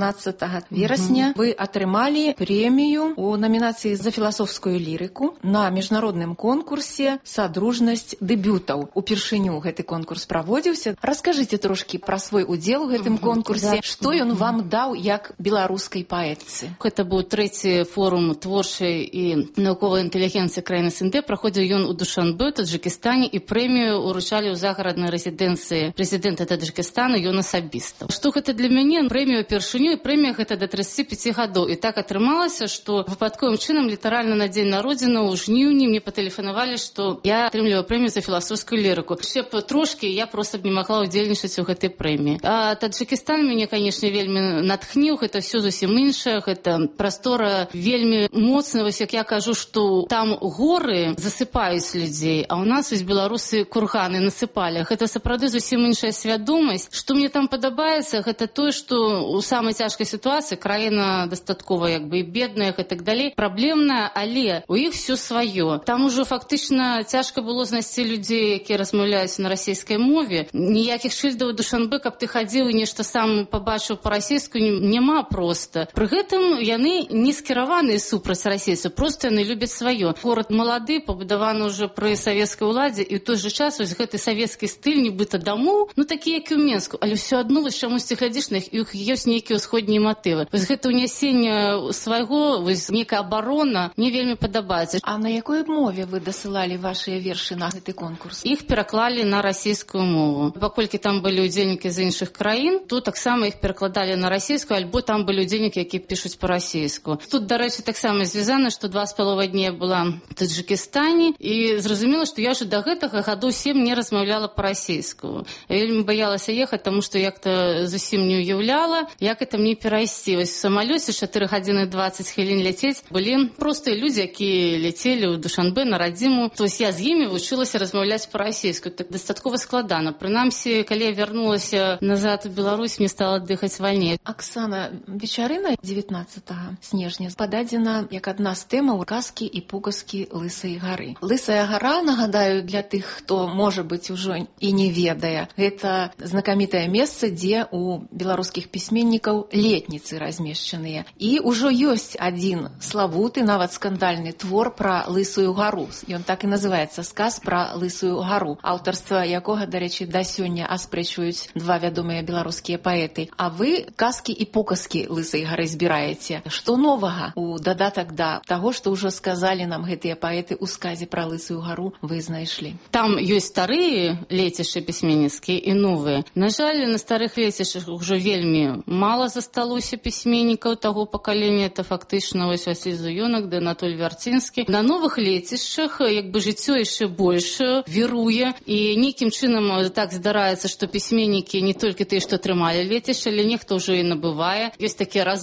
18 верасня вы атрымалі прэмію у намінацыі за філасофскую лірыку на міжнародным конкурсе «Садружнасць дэбютаў». Упершыню гэты конкурс праводзіўся. Раскажыце трошкі пра свой удзел у гэтым конкурсе. Што ён вам даў як беларускай паэтцы? Гэта быў трэці форум творчай і навуковай інтэлігенцыі краіны СНД. Праходзіў ён у Душанбе, Таджыкістане, і прэмію уручалі ў загараднай рэзідэнцыі прэзідэнта Таджыкістана, ён асабіста. Што гэта для мяне? Прэмію першыню, і прэмія гэта да 35 гадоў. І так атрымалася, што выпадковым чынам літаральна на дзень народзінаў у жніўні мне патэлефанавалі, што я атрымліваю прэмію за філасофскую лірыку. Ще б трошкі я проста б не магла ўдзельнічаць у гэтай прэміі. А Таджыкістан мяне, канешне, вельмі натхніў. Гэта ўсё зусім іншае, гэта прастора вельмі моцная. Вось як я кажу, што там горы засыпаюць людзей, а ў нас вось беларусы курганы насыпалі. Гэта сапраўды зусім іншая свядомасць. Што мне там падабаецца, гэта тое, што ў самай цяжкай сітуацыі краіна дастаткова як бы і бедная і так далей, праблемная, але у іх все сваё. Там ужо фактычна цяжка было знайсці людзей, якія размаўляюць на расійскай мове. Ніякіх шыльдаў Душанбе, каб ты хадзіў і нешта сам пабачыў па-расійску, няма проста. Пры гэтым яны не скіраваныя супраць расейцаў, проста яны любяць сваё. Горад малады, пабудаваны ўжо пры савецкай уладзе, і ў той жа час вось гэты савецкі стыль нібыта дамоў, ну такі, як і ў Менску, але ўсё адно вось чамусьці глядзіш на іх, і ёсць нейкія ўсходнія матывы. Вось гэта ўнясенне свайго, вось нейкая абарона мне вельмі падабаецца. А на якой мове вы дасылалі вашыя вершы на гэты конкурс? Іх пераклалі на расійскую мову. Паколькі там былі ўдзельнікі з іншых краін, то таксама іх перакладалі на расійскую, альбо там былі ўдзельнікі, які пішуць па-расійску. Тут, дарэчы, таксама звязана, што 2,5 дні я была в Таджыкістане, і зразумела, што я ўжо да гэтага гадоў 7 не размаўляла па-расійску. Я вельмі баялася ехаць, таму што як-то зусім не ўяўляла, як это мне перайсці. Вось в самалёце 4 гадзіны 20 хвілін ляцець былі простыя людзі, якія ляцелі ў Душанбе на радзіму. То есть я з імі вучылася размаўляць па-расійску. Так дастаткова складана. Прынамсі, калі я вярнулася назад у Беларусь, мне стала дыхаць вальней. Аксана, вечарына 19 снежня пададзена як адна з тэмаў казкі і пугаскі Лысай гары. Лысая гара, нагадаю, для тых, хто, можа быць, ужо і не ведае, гэта знакамітае месца, дзе у беларускіх пісьменнікаў летніцы размешчаныя. І ўжо ёсць адзін славуты, нават скандальны твор пра Лысую гару. Ён так і называецца «Сказ пра Лысую гару», аўтарства якога, дарэчы, да сёння аспрэчваюць два вядомыя беларускія паэты. А вы казкі і пугаскі Лысай гары збіраеце. Што новага у дадатак да таго, што ўжо сказалі нам гэтыя паэты ў сказе пра Лысую гару, вы знайшлі? Там ёсць старыя лецішчы пісьменніцкія і новыя. На жаль, на старых лецішчах ўжо вельмі мала засталося пісьменнікаў таго пакалення. Это фактычна вось Васіль Зуёнак, да Анатоль Вярцінскі. На новых лецішчах як бы жыццё яшчэ больш віруе, і нейкім чынам так здараецца, што пісьменнікі не толькі тыя, што трымалі лецішча, але нехто ўжо і набывае. Ёсць такія разумныя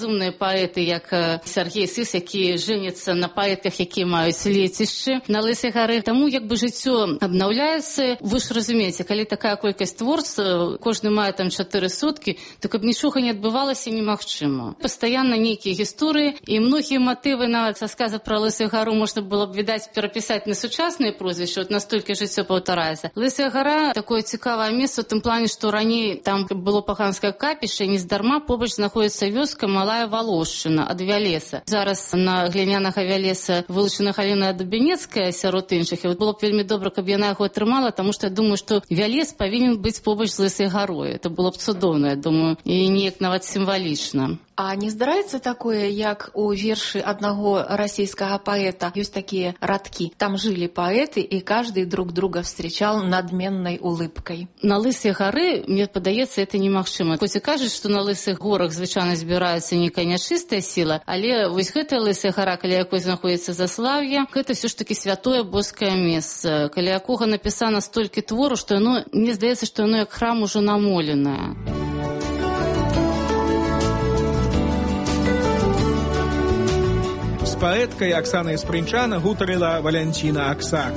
разумныя паэты, як Сергей Сыс, які жэняцца на паэтках, якія маюць лецішчы на Лысай гары. Таму як бы жыццё абнаўляецца. Вы ж разумееце, калі такая колькасць творцаў, кожны мае там 4 суткі, то каб нічога не адбывалася, немагчыма. Пастаянна нейкія гісторыі, і многія матывы нават са сказа пра Лысую гару можна было б, відаць, перапісаць на сучасныя прозвішчы, от настолькі жыццё паўтараецца. Лысая гара такое цікавае месца ў тым плане, што раней там было паганскае капішча, і нездарма побач знаходзіцца вёска Малая Валошчына ад Вялеса. Зараз на глінянага Вялеса вылучана Галіна Дубянецкая сярод іншых, і было б вельмі добра, каб яна яго атрымала, таму што я думаю, што Вялес павінен быць побач з Лысай гарой. Это было б цудоўна, я думаю, і неяк нават сімвалічна. А не здараецца такое, як у вершы аднаго расійскага паэта ёсць такія радкі. Там жылі паэты, і каждый друг друга встречал надменной улыбкой. На Лысай гары, мне падаецца, это немагчыма. Хоць і кажуць, што на Лысых горах звычайна збіраецца нейкая нячыстая сіла, але вось гэтая Лысая гара, каля якой знаходзіцца заслаўе, гэта ўсё ж такі святое боскае месца, каля якога напісана столькі твору, што яно, мне здаецца, што яно як храм ужо намоленае. З паэткай Аксанай Спрынчан гутарыла Валянціна Аксак.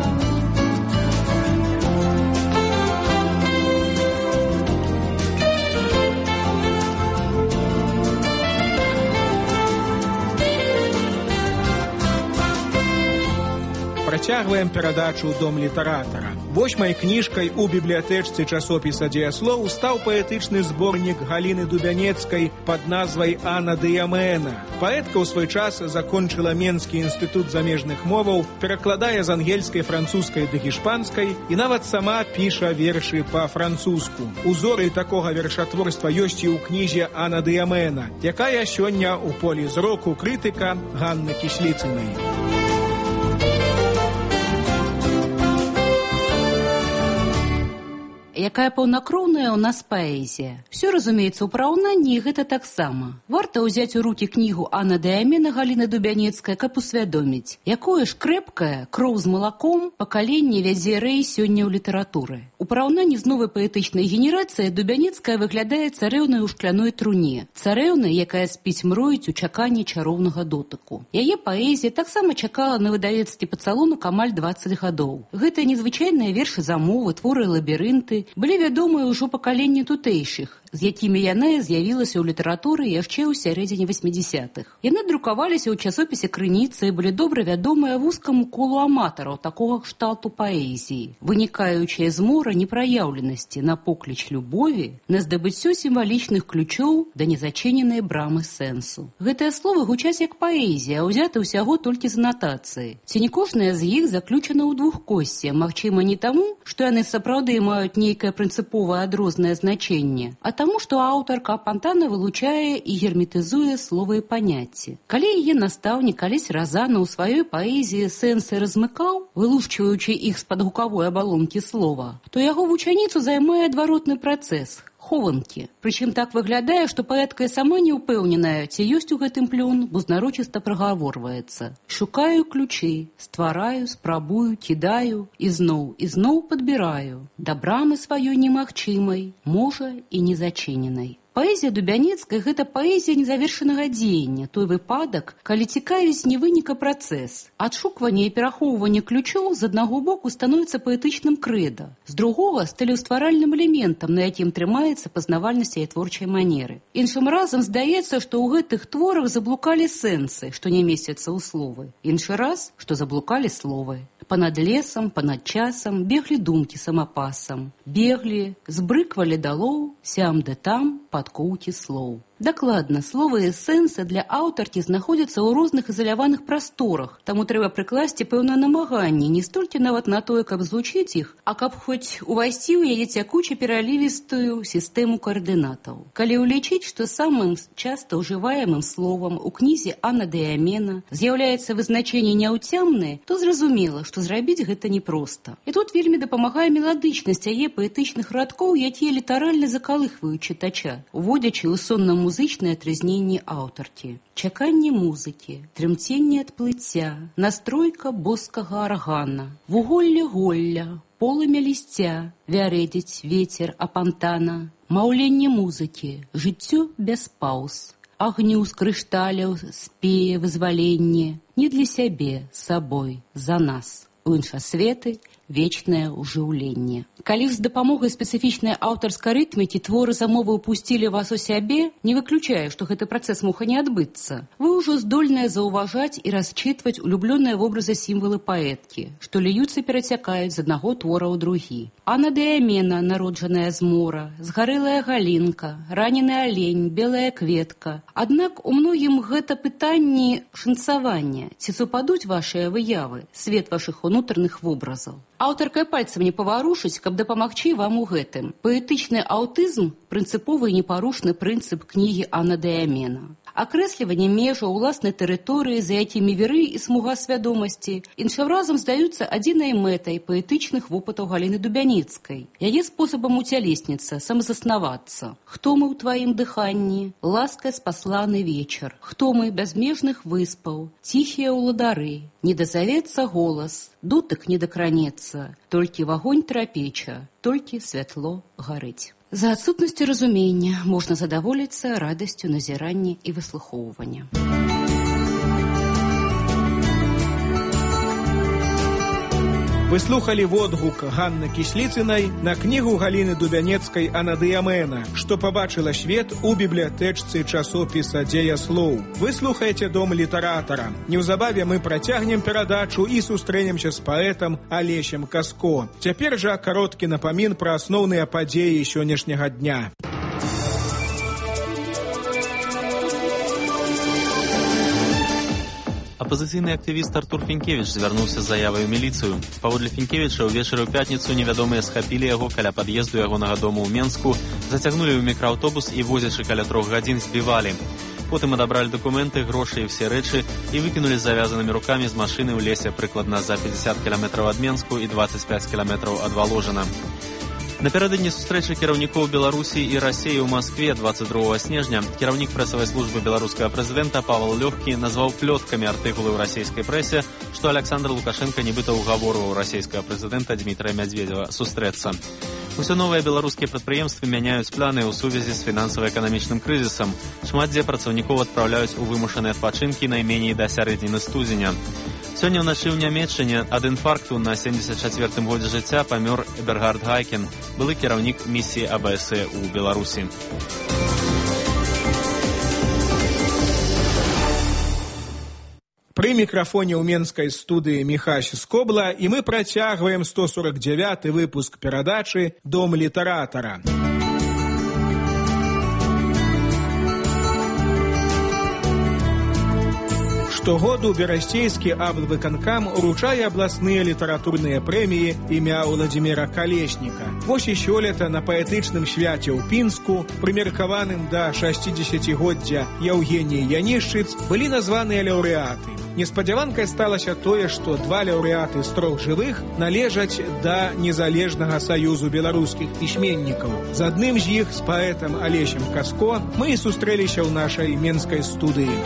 Працягваем перадачу «Дом літаратара». 8-й кніжкай у бібліятэчцы часопіса «Дзеяслоў» стаў паэтычны зборнік Галіны Дубянецкай пад назвай «Анна Дыямена». Паэтка ў свой час закончыла Менскі інстытут замежных моваў, перакладае з ангельскай, французскай ды гішпанскай і нават сама піша вершы па-французску. Узоры такога вершатворства ёсць і ў кнізе «Анна Дыямена», якая сёння ў полі зроку крытыка Ганны Кісліцынай. Якая паўнакроўная ў нас паэзія. Все, разумеецца, у параўнанні гэта таксама. Варта ўзяць у рукі кнігу «Анна Дыямена» Галіны Дубянецкай, каб усвядоміць, якое ж крэпкае, кроў з малаком пакаленне вядзе рэй сёння ў літаратуры. У параўнанні з новай паэтычнай генерацыяй Дубянецкая выглядае царэўнай у шкляной труне, царэўнай, якая спіць мроіць у чаканні чароўнага дотыку. Яе паэзія таксама чакала на выдавецтве пацалунак амаль 20 гадоў. Гэтыя незвычайныя вершы замовы, творы лабірынты былі вядомыя ўжо пакаленню тутэйшых, з якімі яна з'явілася ў літаратуры яшчэ ў сярэдзіне 80-х. Яны друкаваліся ў часопісе «Крыніца» і былі добра вядомыя вузкаму колу аматараў такога кшталту паэзіі, вынікаючыя з мора непраяўленасці на покліч любові, на здабыццё сімвалічных ключоў да незачыненай брамы сэнсу. Гэтыя словы гучаць як паэзія, ўзята ўсяго толькі з анатацыі. Ці не кожная з іх заключана ў двухкосці, магчыма не таму, што яны сапраўды маюць нейкае прынцыповае адрознае значэнне, а таму, што аўтарка апантана вылучае і герметызуе слова і паняцці. Калі яе настаўнік калісь Разана ў сваёй паэзіі сэнсы размыкаў, вылушчваючы іх з-пад гукавой абалонкі слова, то яго вучаніцу займае адваротны працэс – хованкі. Прычым так выглядае, што паэтка сама не ўпэўненая, ці ёсць у гэтым плён, бо знарочыста прагаворваецца. Шукаю ключы, ствараю, спрабую, кідаю, і зноў падбіраю. Да брамы сваёй немагчымай, можа і незачыненай. Паэзія Дубянецкай – гэта паэзія незавершанага дзеяння, той выпадак, калі цікавіць не вынік, а працэс. Адшукванне і перахоўванне ключоў з аднаго боку становіцца паэтычным крэда, з другога – стылеўстваральным элементам, на якім трымаецца пазнавальнасць яе творчай манеры. Іншым разам здаецца, што ў гэтых творах заблукалі сэнсы, што не месяцца ў словы. Іншы раз, што заблукалі словы. Панад лесам, панад часам беглі думкі самапасам. Беглі, збрыквалі далоў, сям да там, пад коўкі слоў. Дакладна, словы і сэнсы для аўтаркі знаходзяцца ў розных ізаляваных прасторах, таму трэба прыкласці пэўнае намаганне не столькі нават на тое, каб злучыць іх, а каб хоць увайсці ў яе цякуча пералівістую сістэму каардынатаў. Калі ўлічыць, што самым часта ўжываемым словам у кнізе «Анна Дыямена» з'яўляецца вызначэнне няўцямнае, то зразумела, што зрабіць гэта непроста. І тут вельмі дапамагае меладычнасць яе паэтычных радкоў, якія літаральна закалыхваюць чытача, уводзячы ў соннаму музычнае трызненне аўтаркі. Чаканне музыкі, трымценне ад плыцця, настройка боскага аргана, вуголле голля, полымя лісця, вярэдзіць вецер апантана, маўленне музыкі, жыццё без паўз, агню з крышталяў спее вызваленне, не для сябе, сабой, за нас, у іншасветы, вечнае ўжыўленне. Калі з дапамогай спецыфічнай аўтарскай рытмікі творы замовы ўпусцілі вас у сябе, не выключае, што гэты працэс мог не адбыцца. Вы ўжо здольныя заўважаць і расчытваць улюблёныя вобразы сімвалы паэткі, што ліюцца перацякаюць з аднаго твора ў другі. Анна Дыамена, народжаная з мора, згарэлая галінка, ранены алень, белая кветка. Аднак у многім гэта пытанні шанцавання. Ці супадуць вашыя выявы, свет вашых унутраных вобразаў? Аўтарка пальцам не паварушыць, каб дапамагчы вам у гэтым. Паэтычны аўтызм – прынцыповы і непарушны прынцып кнігі Анна Дыамена. Акрэсліванне межаў уласнай тэрыторыі, за якімі віры і смуга свядомасці, іншым разам здаюцца адзінай мэтай паэтычных вопытаў Галіны Дубяніцкай. Яе спосабам уцялесніцца, самазаснавацца. Хто мы ў тваім дыханні? Ласкай спасланы вечар. Хто мы бязмежных выспаў? Ціхія ўладары. Не дазавецца голас, дотык не дакранецца, толькі вагонь трапеча, толькі святло гарыць. За адсутнасцю разумення можна задаволіцца радасцю назірання і выслухоўвання. Вы слухали водгук Ганны Кісліцынай на кнігу Галіны Дубянецкай «Анна Дыамена», што пабачыла свет у бібліятэчцы часопіса «Дзеяслоў». Вы слухаеце «Дом літаратара». Неўзабаве мы працягнем перадачу і сустрэнемся з паэтам Алесем Каско. Цяпер жа кароткі напамін пра асноўныя падзеі сённяшняга дня. Апазіцыйны актывіст Артур Фінкевіч звярнуўся з заявай у міліцыю. Паводле Фінкевіча, ўвечары ў пятніцу невядомыя схапілі яго каля пад'езду ягонага дому ў Менску, зацягнулі ў мікрааўтобус і, возячы каля 3 гадзін, збівалі. Потым адабралі дакументы, грошы і ўсе рэчы і выкінулі з завязанымі рукамі з машыны ў лесе прыкладна за 50 кіламетраў ад Менску і 25 кіламетраў ад Валожына. Напярэдадні сустрэчы кіраўнікоў Беларусі і Расіі ў Маскве 22 снежня кіраўнік прэсавай службы беларускага прэзідэнта Павел Лёгкі назваў плёткамі артыкулы ў расійскай прэсе, што Александр Лукашенко нібыта ўгаворваў расійскага прэзідэнта Дмітрая Мядзведзева сустрэцца. Усё новыя беларускія прадпрыемствы мяняюць планы ў сувязі з фінансава-эканамічным крызісам. Шмат дзе працаўнікоў адпраўляюць у вымушаныя адпачынкі найменей да сярэдзіны студзеня. Сёння ўначы ў Нямецчыне ад інфаркту на 74-м годзе жыцця памёр Эбергард Гайкен, былы кіраўнік місіі АБСЕ ў Беларусі. Пры мікрафоне ў менскай студыі Міхась Скобла, і мы працягваем 149-й выпуск перадачы «Дом літаратара». Штогоду берасцейскі аблвыканкам уручае абласныя літаратурныя прэміі імя Владзіміра Калесніка. Вось і сёлета на паэтычным свяце ў Пінску, прымеркаваным да 60-годдзя Яўгеніі Янішчыц, былі названыя лаўрэаты. Неспадзяванкай сталася тое, што 2 лаўрэаты з 3 жывых належаць да Незалежнага саюзу беларускіх пісьменнікаў. З адным з іх, з паэтам Алесем Каско, мы і сустрэліся ў нашай менскай студыі.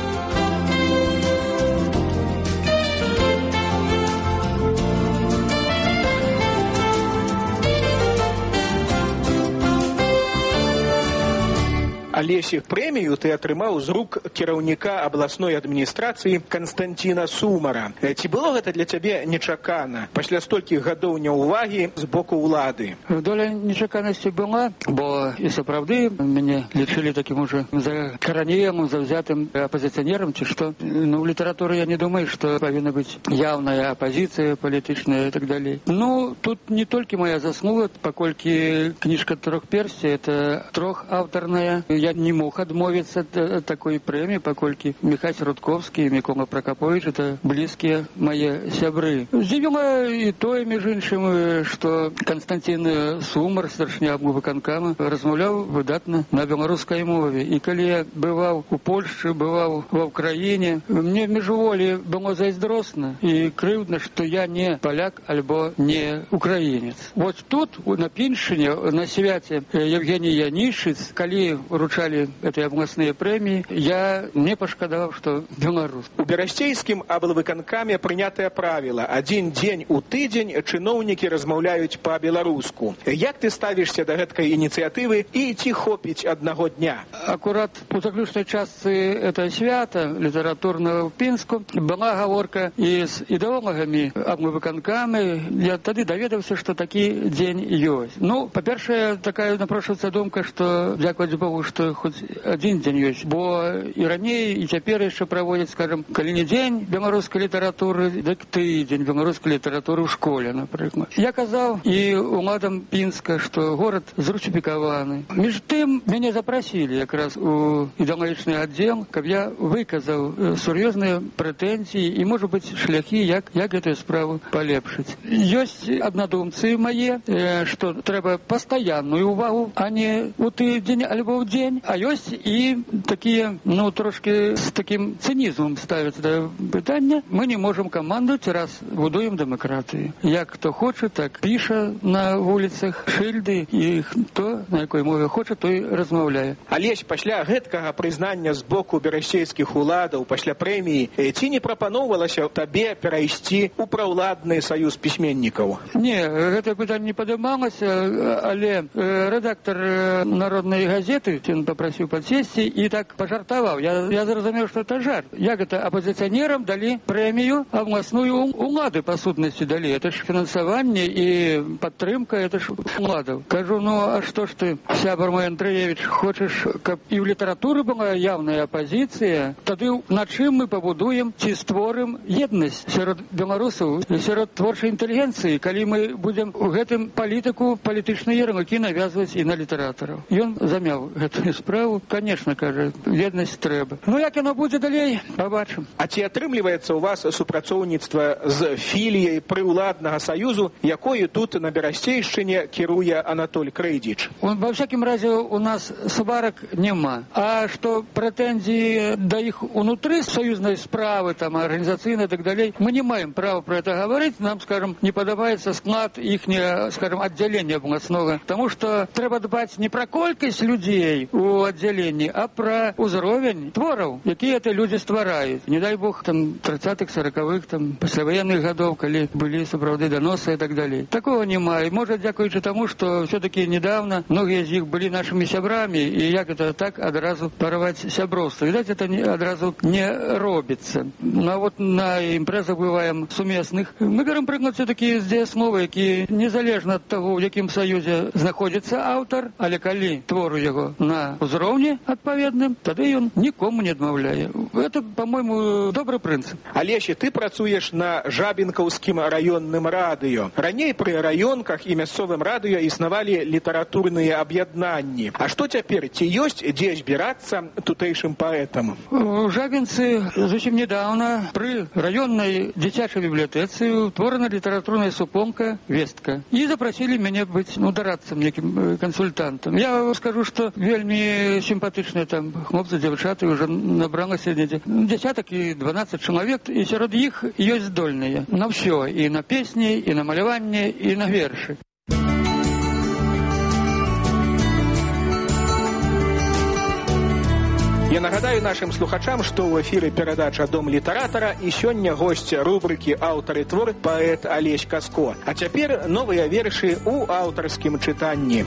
Алесе, прэмію ты атрымаў з рук кіраўніка абласной адміністрацыі Канстанціна Сумара. Ці было гэта для цябе нечакана пасля столькіх гадоў няўвагі з боку ўлады? Доля нечаканасці была, бо і сапраўды мяне лічылі такім уже закаранелым, заўзятым апазіцыянерам, ці што. Ну, в літаратуры я не думаю, што павінна быць яўная апазіцыя палітычная і так далей. Ну, тут не толькі моя заслуга, паколькі кніжка «Трохперсці» — это трохаўтарная. Я не мог адмовіцца ад такой прэміі, паколькі Міхась Рудковскі і Мікола Пракаповіч — это блізкія мае сябры. Здзівіла і тое, між іншым, што Канстанцін Сумар, старшыня аблвыканкама, размаўляў выдатна на беларускай мове. І калі я бываў у Польшчы, бываў ва ўкраіне, мне міжволі было зайздросна і крыўдна, што я не паляк альбо не украінец. Вот тут, на Піншчыне, на свяце Яўгеній Янішчыц, калі вручалі вручали эти областные премии, я не пошкодовал, что белорус. У берасцейскім аблвыканкаме прынятае правіла. Адзін дзень у тыдзень чыноўнікі размаўляюць па-беларуску. Як ты ставішся да гэткай ініцыятывы і ці хопіць аднаго дня? Аккурат у заключной части этого свята литературного в Пинску была оговорка и с идеологами аблвыканками. Я тогда доведался, что такой день есть. Ну, по-перше, такая напрошивается думка, что, дякувати Богу, что хоть один день есть. Бо и ранее, и теперь еще проводят, скажем, коли не день белорусской литературы, так тыдзень белорусской литературы в школе, например. Я казал и уладам Пинска, что город зручификованы. Между тем, меня запросили как раз у ідеалагічны аддзел, каб я выказаў сур'ёзныя прэтэнзіі і, можа быць, шляхі, як гэтую справу палепшыць. Ёсць аднадумцы мае, што трэба пастаянную увагу, а не у тыдзень альбо ў дзень, а ёсць і такія, ну, трошки з такім цынізмам ставяцца да пытання. Мы не можам камандаваць, раз будуем дэмакратыю. Як хто хоча, так піша на вуліцах шыльды, і хто на якой мове хоча, той размаўляе. Алесь, пасля гэткага прызнання з боку берасцейскіх уладаў, пасля прэміі, ці не прапаноўвалася табе перайсці ў праўладны саюз пісьменнікаў? Не, гэта пытанне не падымалася, але рэдактар народнай газеты, ён папрасіў падсесці і так пажартаваў. Я зразумеў, што это жарт. Як это апозіцыянерам далі прэмію, абласную улады па сутнасці далі. Это ж фінансаванне і падтрымка, это ж уладаў. Кажу, ну а што ж ты, сябар мой Андрэевіч, хочаш, каб і ў літаратуры была явная апозіцыя, тады на чым мы пабудуем ці створым еднасць сярод беларусаў, сярод творчай інтэлігенцыі, калі мы будзем у гэтым палітыку, палітычныя ярлыкі навязваць і на літаратараў. Ён замяў гэтую справу. Конечно, кажа, еднасць трэба. Ну як яно будзе далей, пабачым. А ці атрымліваецца у вас супрацоўніцтва з філіяй прыўладнага саюзу, якою тут на Берасцейшчыне кіруе Анатоль Крейдзіч? Во всякім разе у нас сварак няма. А што прэтэнзіі да іх унутры саюзнай справы, там, арганізацыйнай і так далей, мы не маем права про это говорить. Нам, скажем, не падабаецца склад іхняга, скажем, аддзялення абласнога. Таму што трэба дбаць не пра колькасць людзей у аддзяленні, а пра ўзровень твораў, якія это людзі ствараюць. Не дай Бог, там, 30-х, 40-х, там, пасляваенных гадоў, калі былі сапраўды даносы і так далей. Такого няма. І, можа, дзякуючы таму, што все-таки недавно многія з іх былі нашымі сябрамі, і як это так адразу парваць сяброўства. Відаць, это адразу не робіцца. А вот на імпрэзах бываем сумесных. Мы берем прыклад все-таки з дзеяслова, які незалежна ад таго, у якім саюзе знаходзіцца аўтар, але калі твору яго на ўзроўні адпаведным, тады ён нікому не адмаўляе. Это, по-моему, добрый прынцып. Алеся, ты працуеш на Жабінкаўскім раённым радыё. Раней пры раёнках і мясцовым радыё існавалі літаратурныя аб'яднанні. А што цяпер? Ці ёсць дзе збірацца тутэйшым паэтам? У Жабінцы зусім недавно пры раённай дзіцячай бібліятэцы утворана літаратурная супомка «Вестка». І запрасілі мяне быць, ну, дарадцам, некім кансультантам. Я скажу, што вельмі сімпатычныя там хлопцы, дзяўчаты, уже набралася дзясятак і 12 чалавек, і сярод іх ёсць здольныя на ўсё, і на песні, і на маляванне, і на вершы. Я нагадаю нашим слухачам, што ў эфіры перадача «Дом літаратара» і сёння госць рубрыкі «Аўтар і твор» паэт Алесь Каско. А цяпер новыя вершы ў аўтарскім чытанні.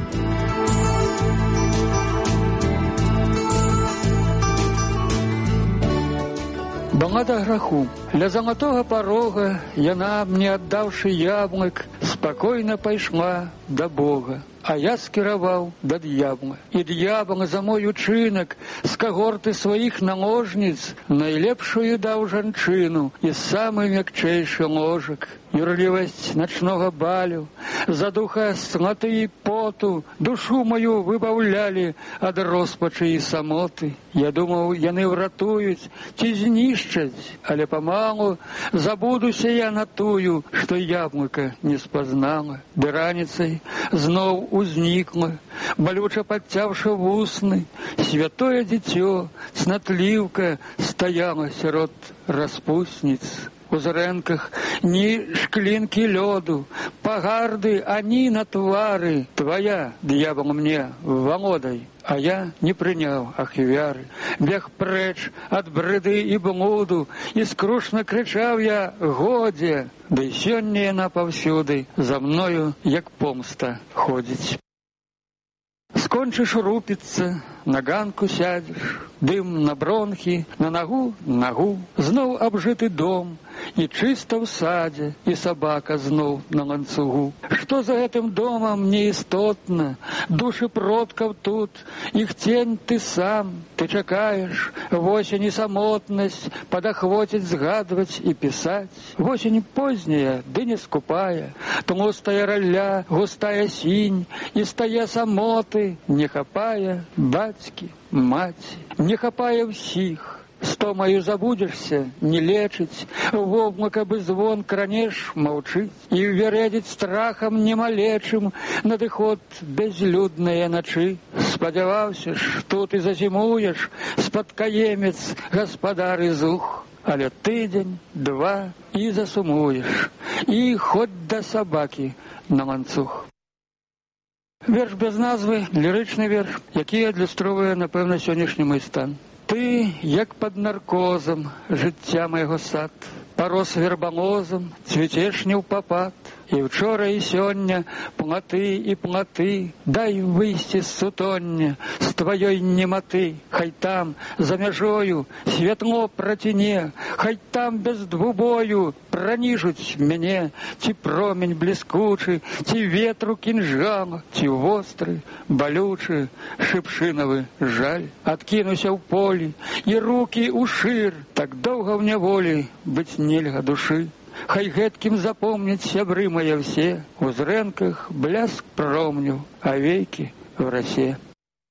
Балада граху. Ля залатога парога яна, мне аддаўшы яблык, спакойна пайшла да Бога. А я скіраваў да д'ябла. І д'ябла за мой учынак з кагорты сваіх наложніц найлепшую даў жанчыну і самы мякчэйшы ложак. Юрлівасць начнога балю, задуха слаты і поту, душу мою выбаўлялі ад роспачы і самоты. Я думаў, яны ўратуюць ці знішчаць, але памалу забудуся я на тую, што яблыка не спазнала. Ды раніцай зноў узнікла, балюча падцяўшы вусны, святое дзіцё, цнатліўка стаяла сярод распусніц. у зрэнках ні шклінкі лёду, пагарды ані на твары. Твоя, д'ябал мне, володай, а я не прыняў ахвяры. Бег прэч ад брыды і блуду, і скрушна крычаў я: годзе! Да і сёння яна паўсюды за мною, як помста, ходзіць. Скончыш рупіцца, на ганку сядзеш, дым на бронхі, на нагу, зноў абжыты дом, і чыста ў садзе, і сабака зноў на ланцугу. Што за гэтым домам неістотна, душы продкаў тут, іх тень ты сам, ты чакаеш, восень і самотнасць падахвоціць згадваць і пісаць. Восень позняя, ды не скупая, тлустая ралля, густая сінь, і стае самоты, не хапае бацькі, маці, не хапае ўсіх. Стомаю забудзешся, не лечыць, воблака бы звон кранеш маўчыць, і вярэдзіць страхам немалечым надыход бязлюдныя начы. Спадзяваўся ж, тут і зазімуеш, спадкаемец, гаспадар і зух, але тыдзень, два і засумуеш, і хоць да сабакі на ланцуг. Верш без назвы, лірычны верш, які адлюстроўвае, напэўна, сённяшні мой стан. Ты, як пад наркозам, жыцця майго сад, парос вербалозам, цвіцеш не ў папад. І вчора, і сёння платы і платы, дай выйсці з сутоння, з тваёй нематы. Хай там, за мяжою, святло праціне, хай там без двубою праніжуць мяне, ці промень бліскучы, ці ветру кінжал, ці востры, балючы, шыпшынавы жаль. Адкінуся ў полі, і рукі ў шыр, так доўга ў няволі быць нельга душы. Хай гэткім запомняць сябры мае ўсе, у зрэнках бляск промню, а вейкі в расе.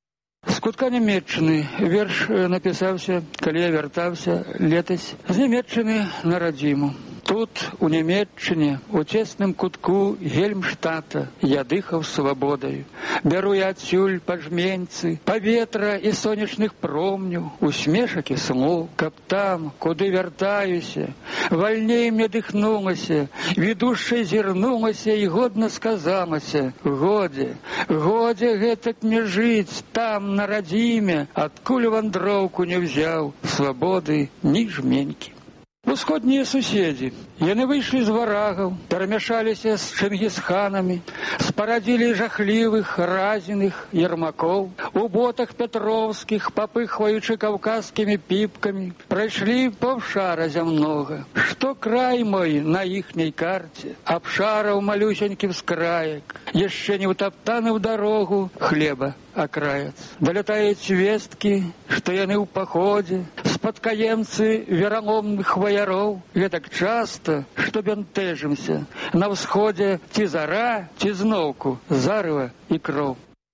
З кутка Нямецчыны верш напісаўся, калі я вяртаўся летась з Нямецчыны на радзіму. Тут, у Нямецчыне, у цесным кутку Гельмштата, я дыхаў свабодаю. Бяру я адсюль пажменьцы, паветра і сонечных промняў, усмешак і слоў, каб там, куды вяртаюся, вальней мне дыхнулася, ведушчай зірнулася і годна сказалася: годзе, годзе гэтак не жыць там, на радзіме, адкуль вандроўку не ўзяў, свабоды ні жменькі. Усходнія суседзі, яны выйшлі з варагаў, перамяшаліся з чынгісханамі, спарадзілі жахлівых, разіных ярмакоў, у ботах пятроўскіх, папыхваючы каўказскімі піпкамі, прайшлі паўшара зямнога. Што край мой на іхняй карце, абшараў малюсенькі вскраек, яшчэ не ўтаптаны ў дарогу хлеба акраец. Далятаюць весткі, што яны ў паходзе, спадкаемцы вераломных ваяроў. Гэтак часта, што бянтэжымся, на ўсходзе ці зара, ці зноўку зарыва і кроў.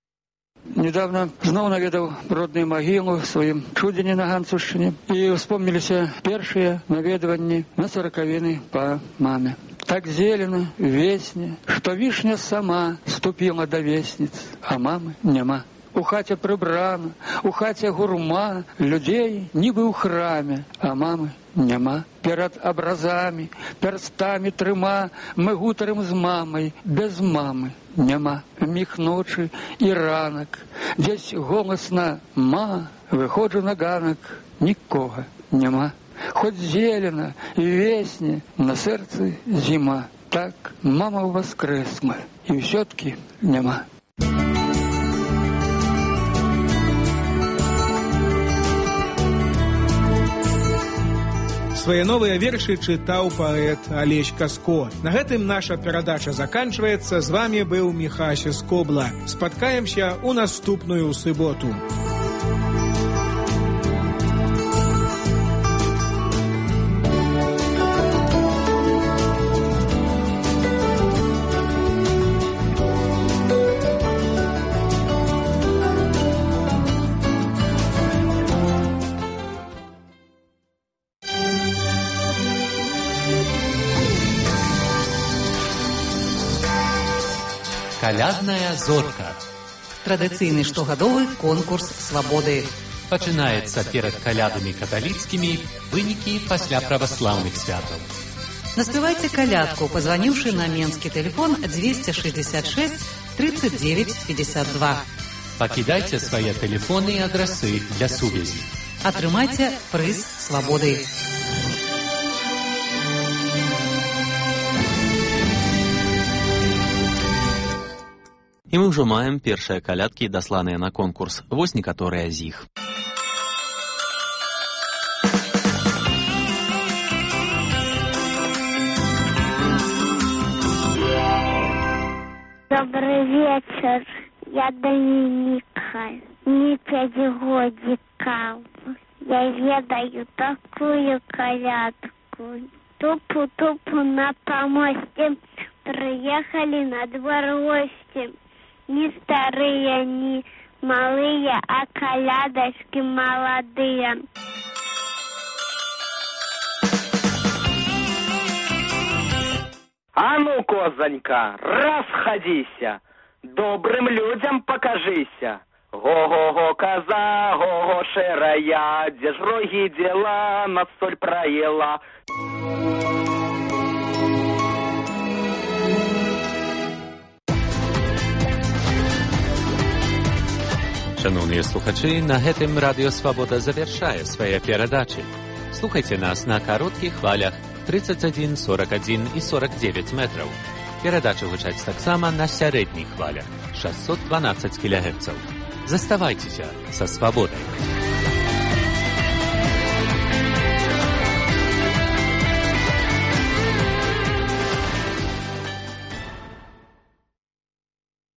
Недавно зноў наведаў родную магілу сваім чудзені на Ганцушчыне, і успомніліся першыя наведванні на 40-віны па маме. Так зелена, весня, што вішня сама ступіла да весніц, а мамы няма. У хаце прыбрана, у хаце гурма, людзей нібы ў храме, а мамы няма. Перад абразамі, перстамі трыма, мы гутарым з мамай, без мамы няма. Міг ночы і ранак, дзесь голасна ма, выходжу на ганак, нікога няма. Хоць зелена, весня, на сэрцы зіма. Так, мама воскресла, і ўсё-ткі няма. Свае новыя вершы чытаў паэт Алесь Каско. На гэтым наша перадача заканчваецца. З вами быў Міхася Скобла. Спаткаемся ў наступную суботу. Калядная зорка. Традыцыйны штогадовы конкурс свабоды. Пачынаецца перад калядамі каталіцкімі, вынікі пасля праваслаўных святаў. Наспевайте колядку, позвонивши на менский телефон 266 39 52. Покидайте свои телефоны и адресы для сувязі. Атрымайце прыз свабоды. І мы ўжо маем першыя калядкі, дасланыя на конкурс. Вось некаторыя з іх. Добрый вечер, я Доминика, мне 5 годиков. Я ведаю такую колядку. Тупу-тупу на помосте, приехали на двор гости. Не старые, не малые, а колядочки молодые. А ну, козонька, расходися, добрым людям покажися. Го-го-го, коза, го-го, шерая, где ж роги дела, на соль проела. Шановні слухачі, на гэтым Радіо Свабода завяршае свае перадачы. Слухайте нас на кароткіх хвалях 31, 41 і 49 метраў. Перадачы гучаць таксама на сярэдніх хвалях 612 кГц. Заставайцеся са свабодай.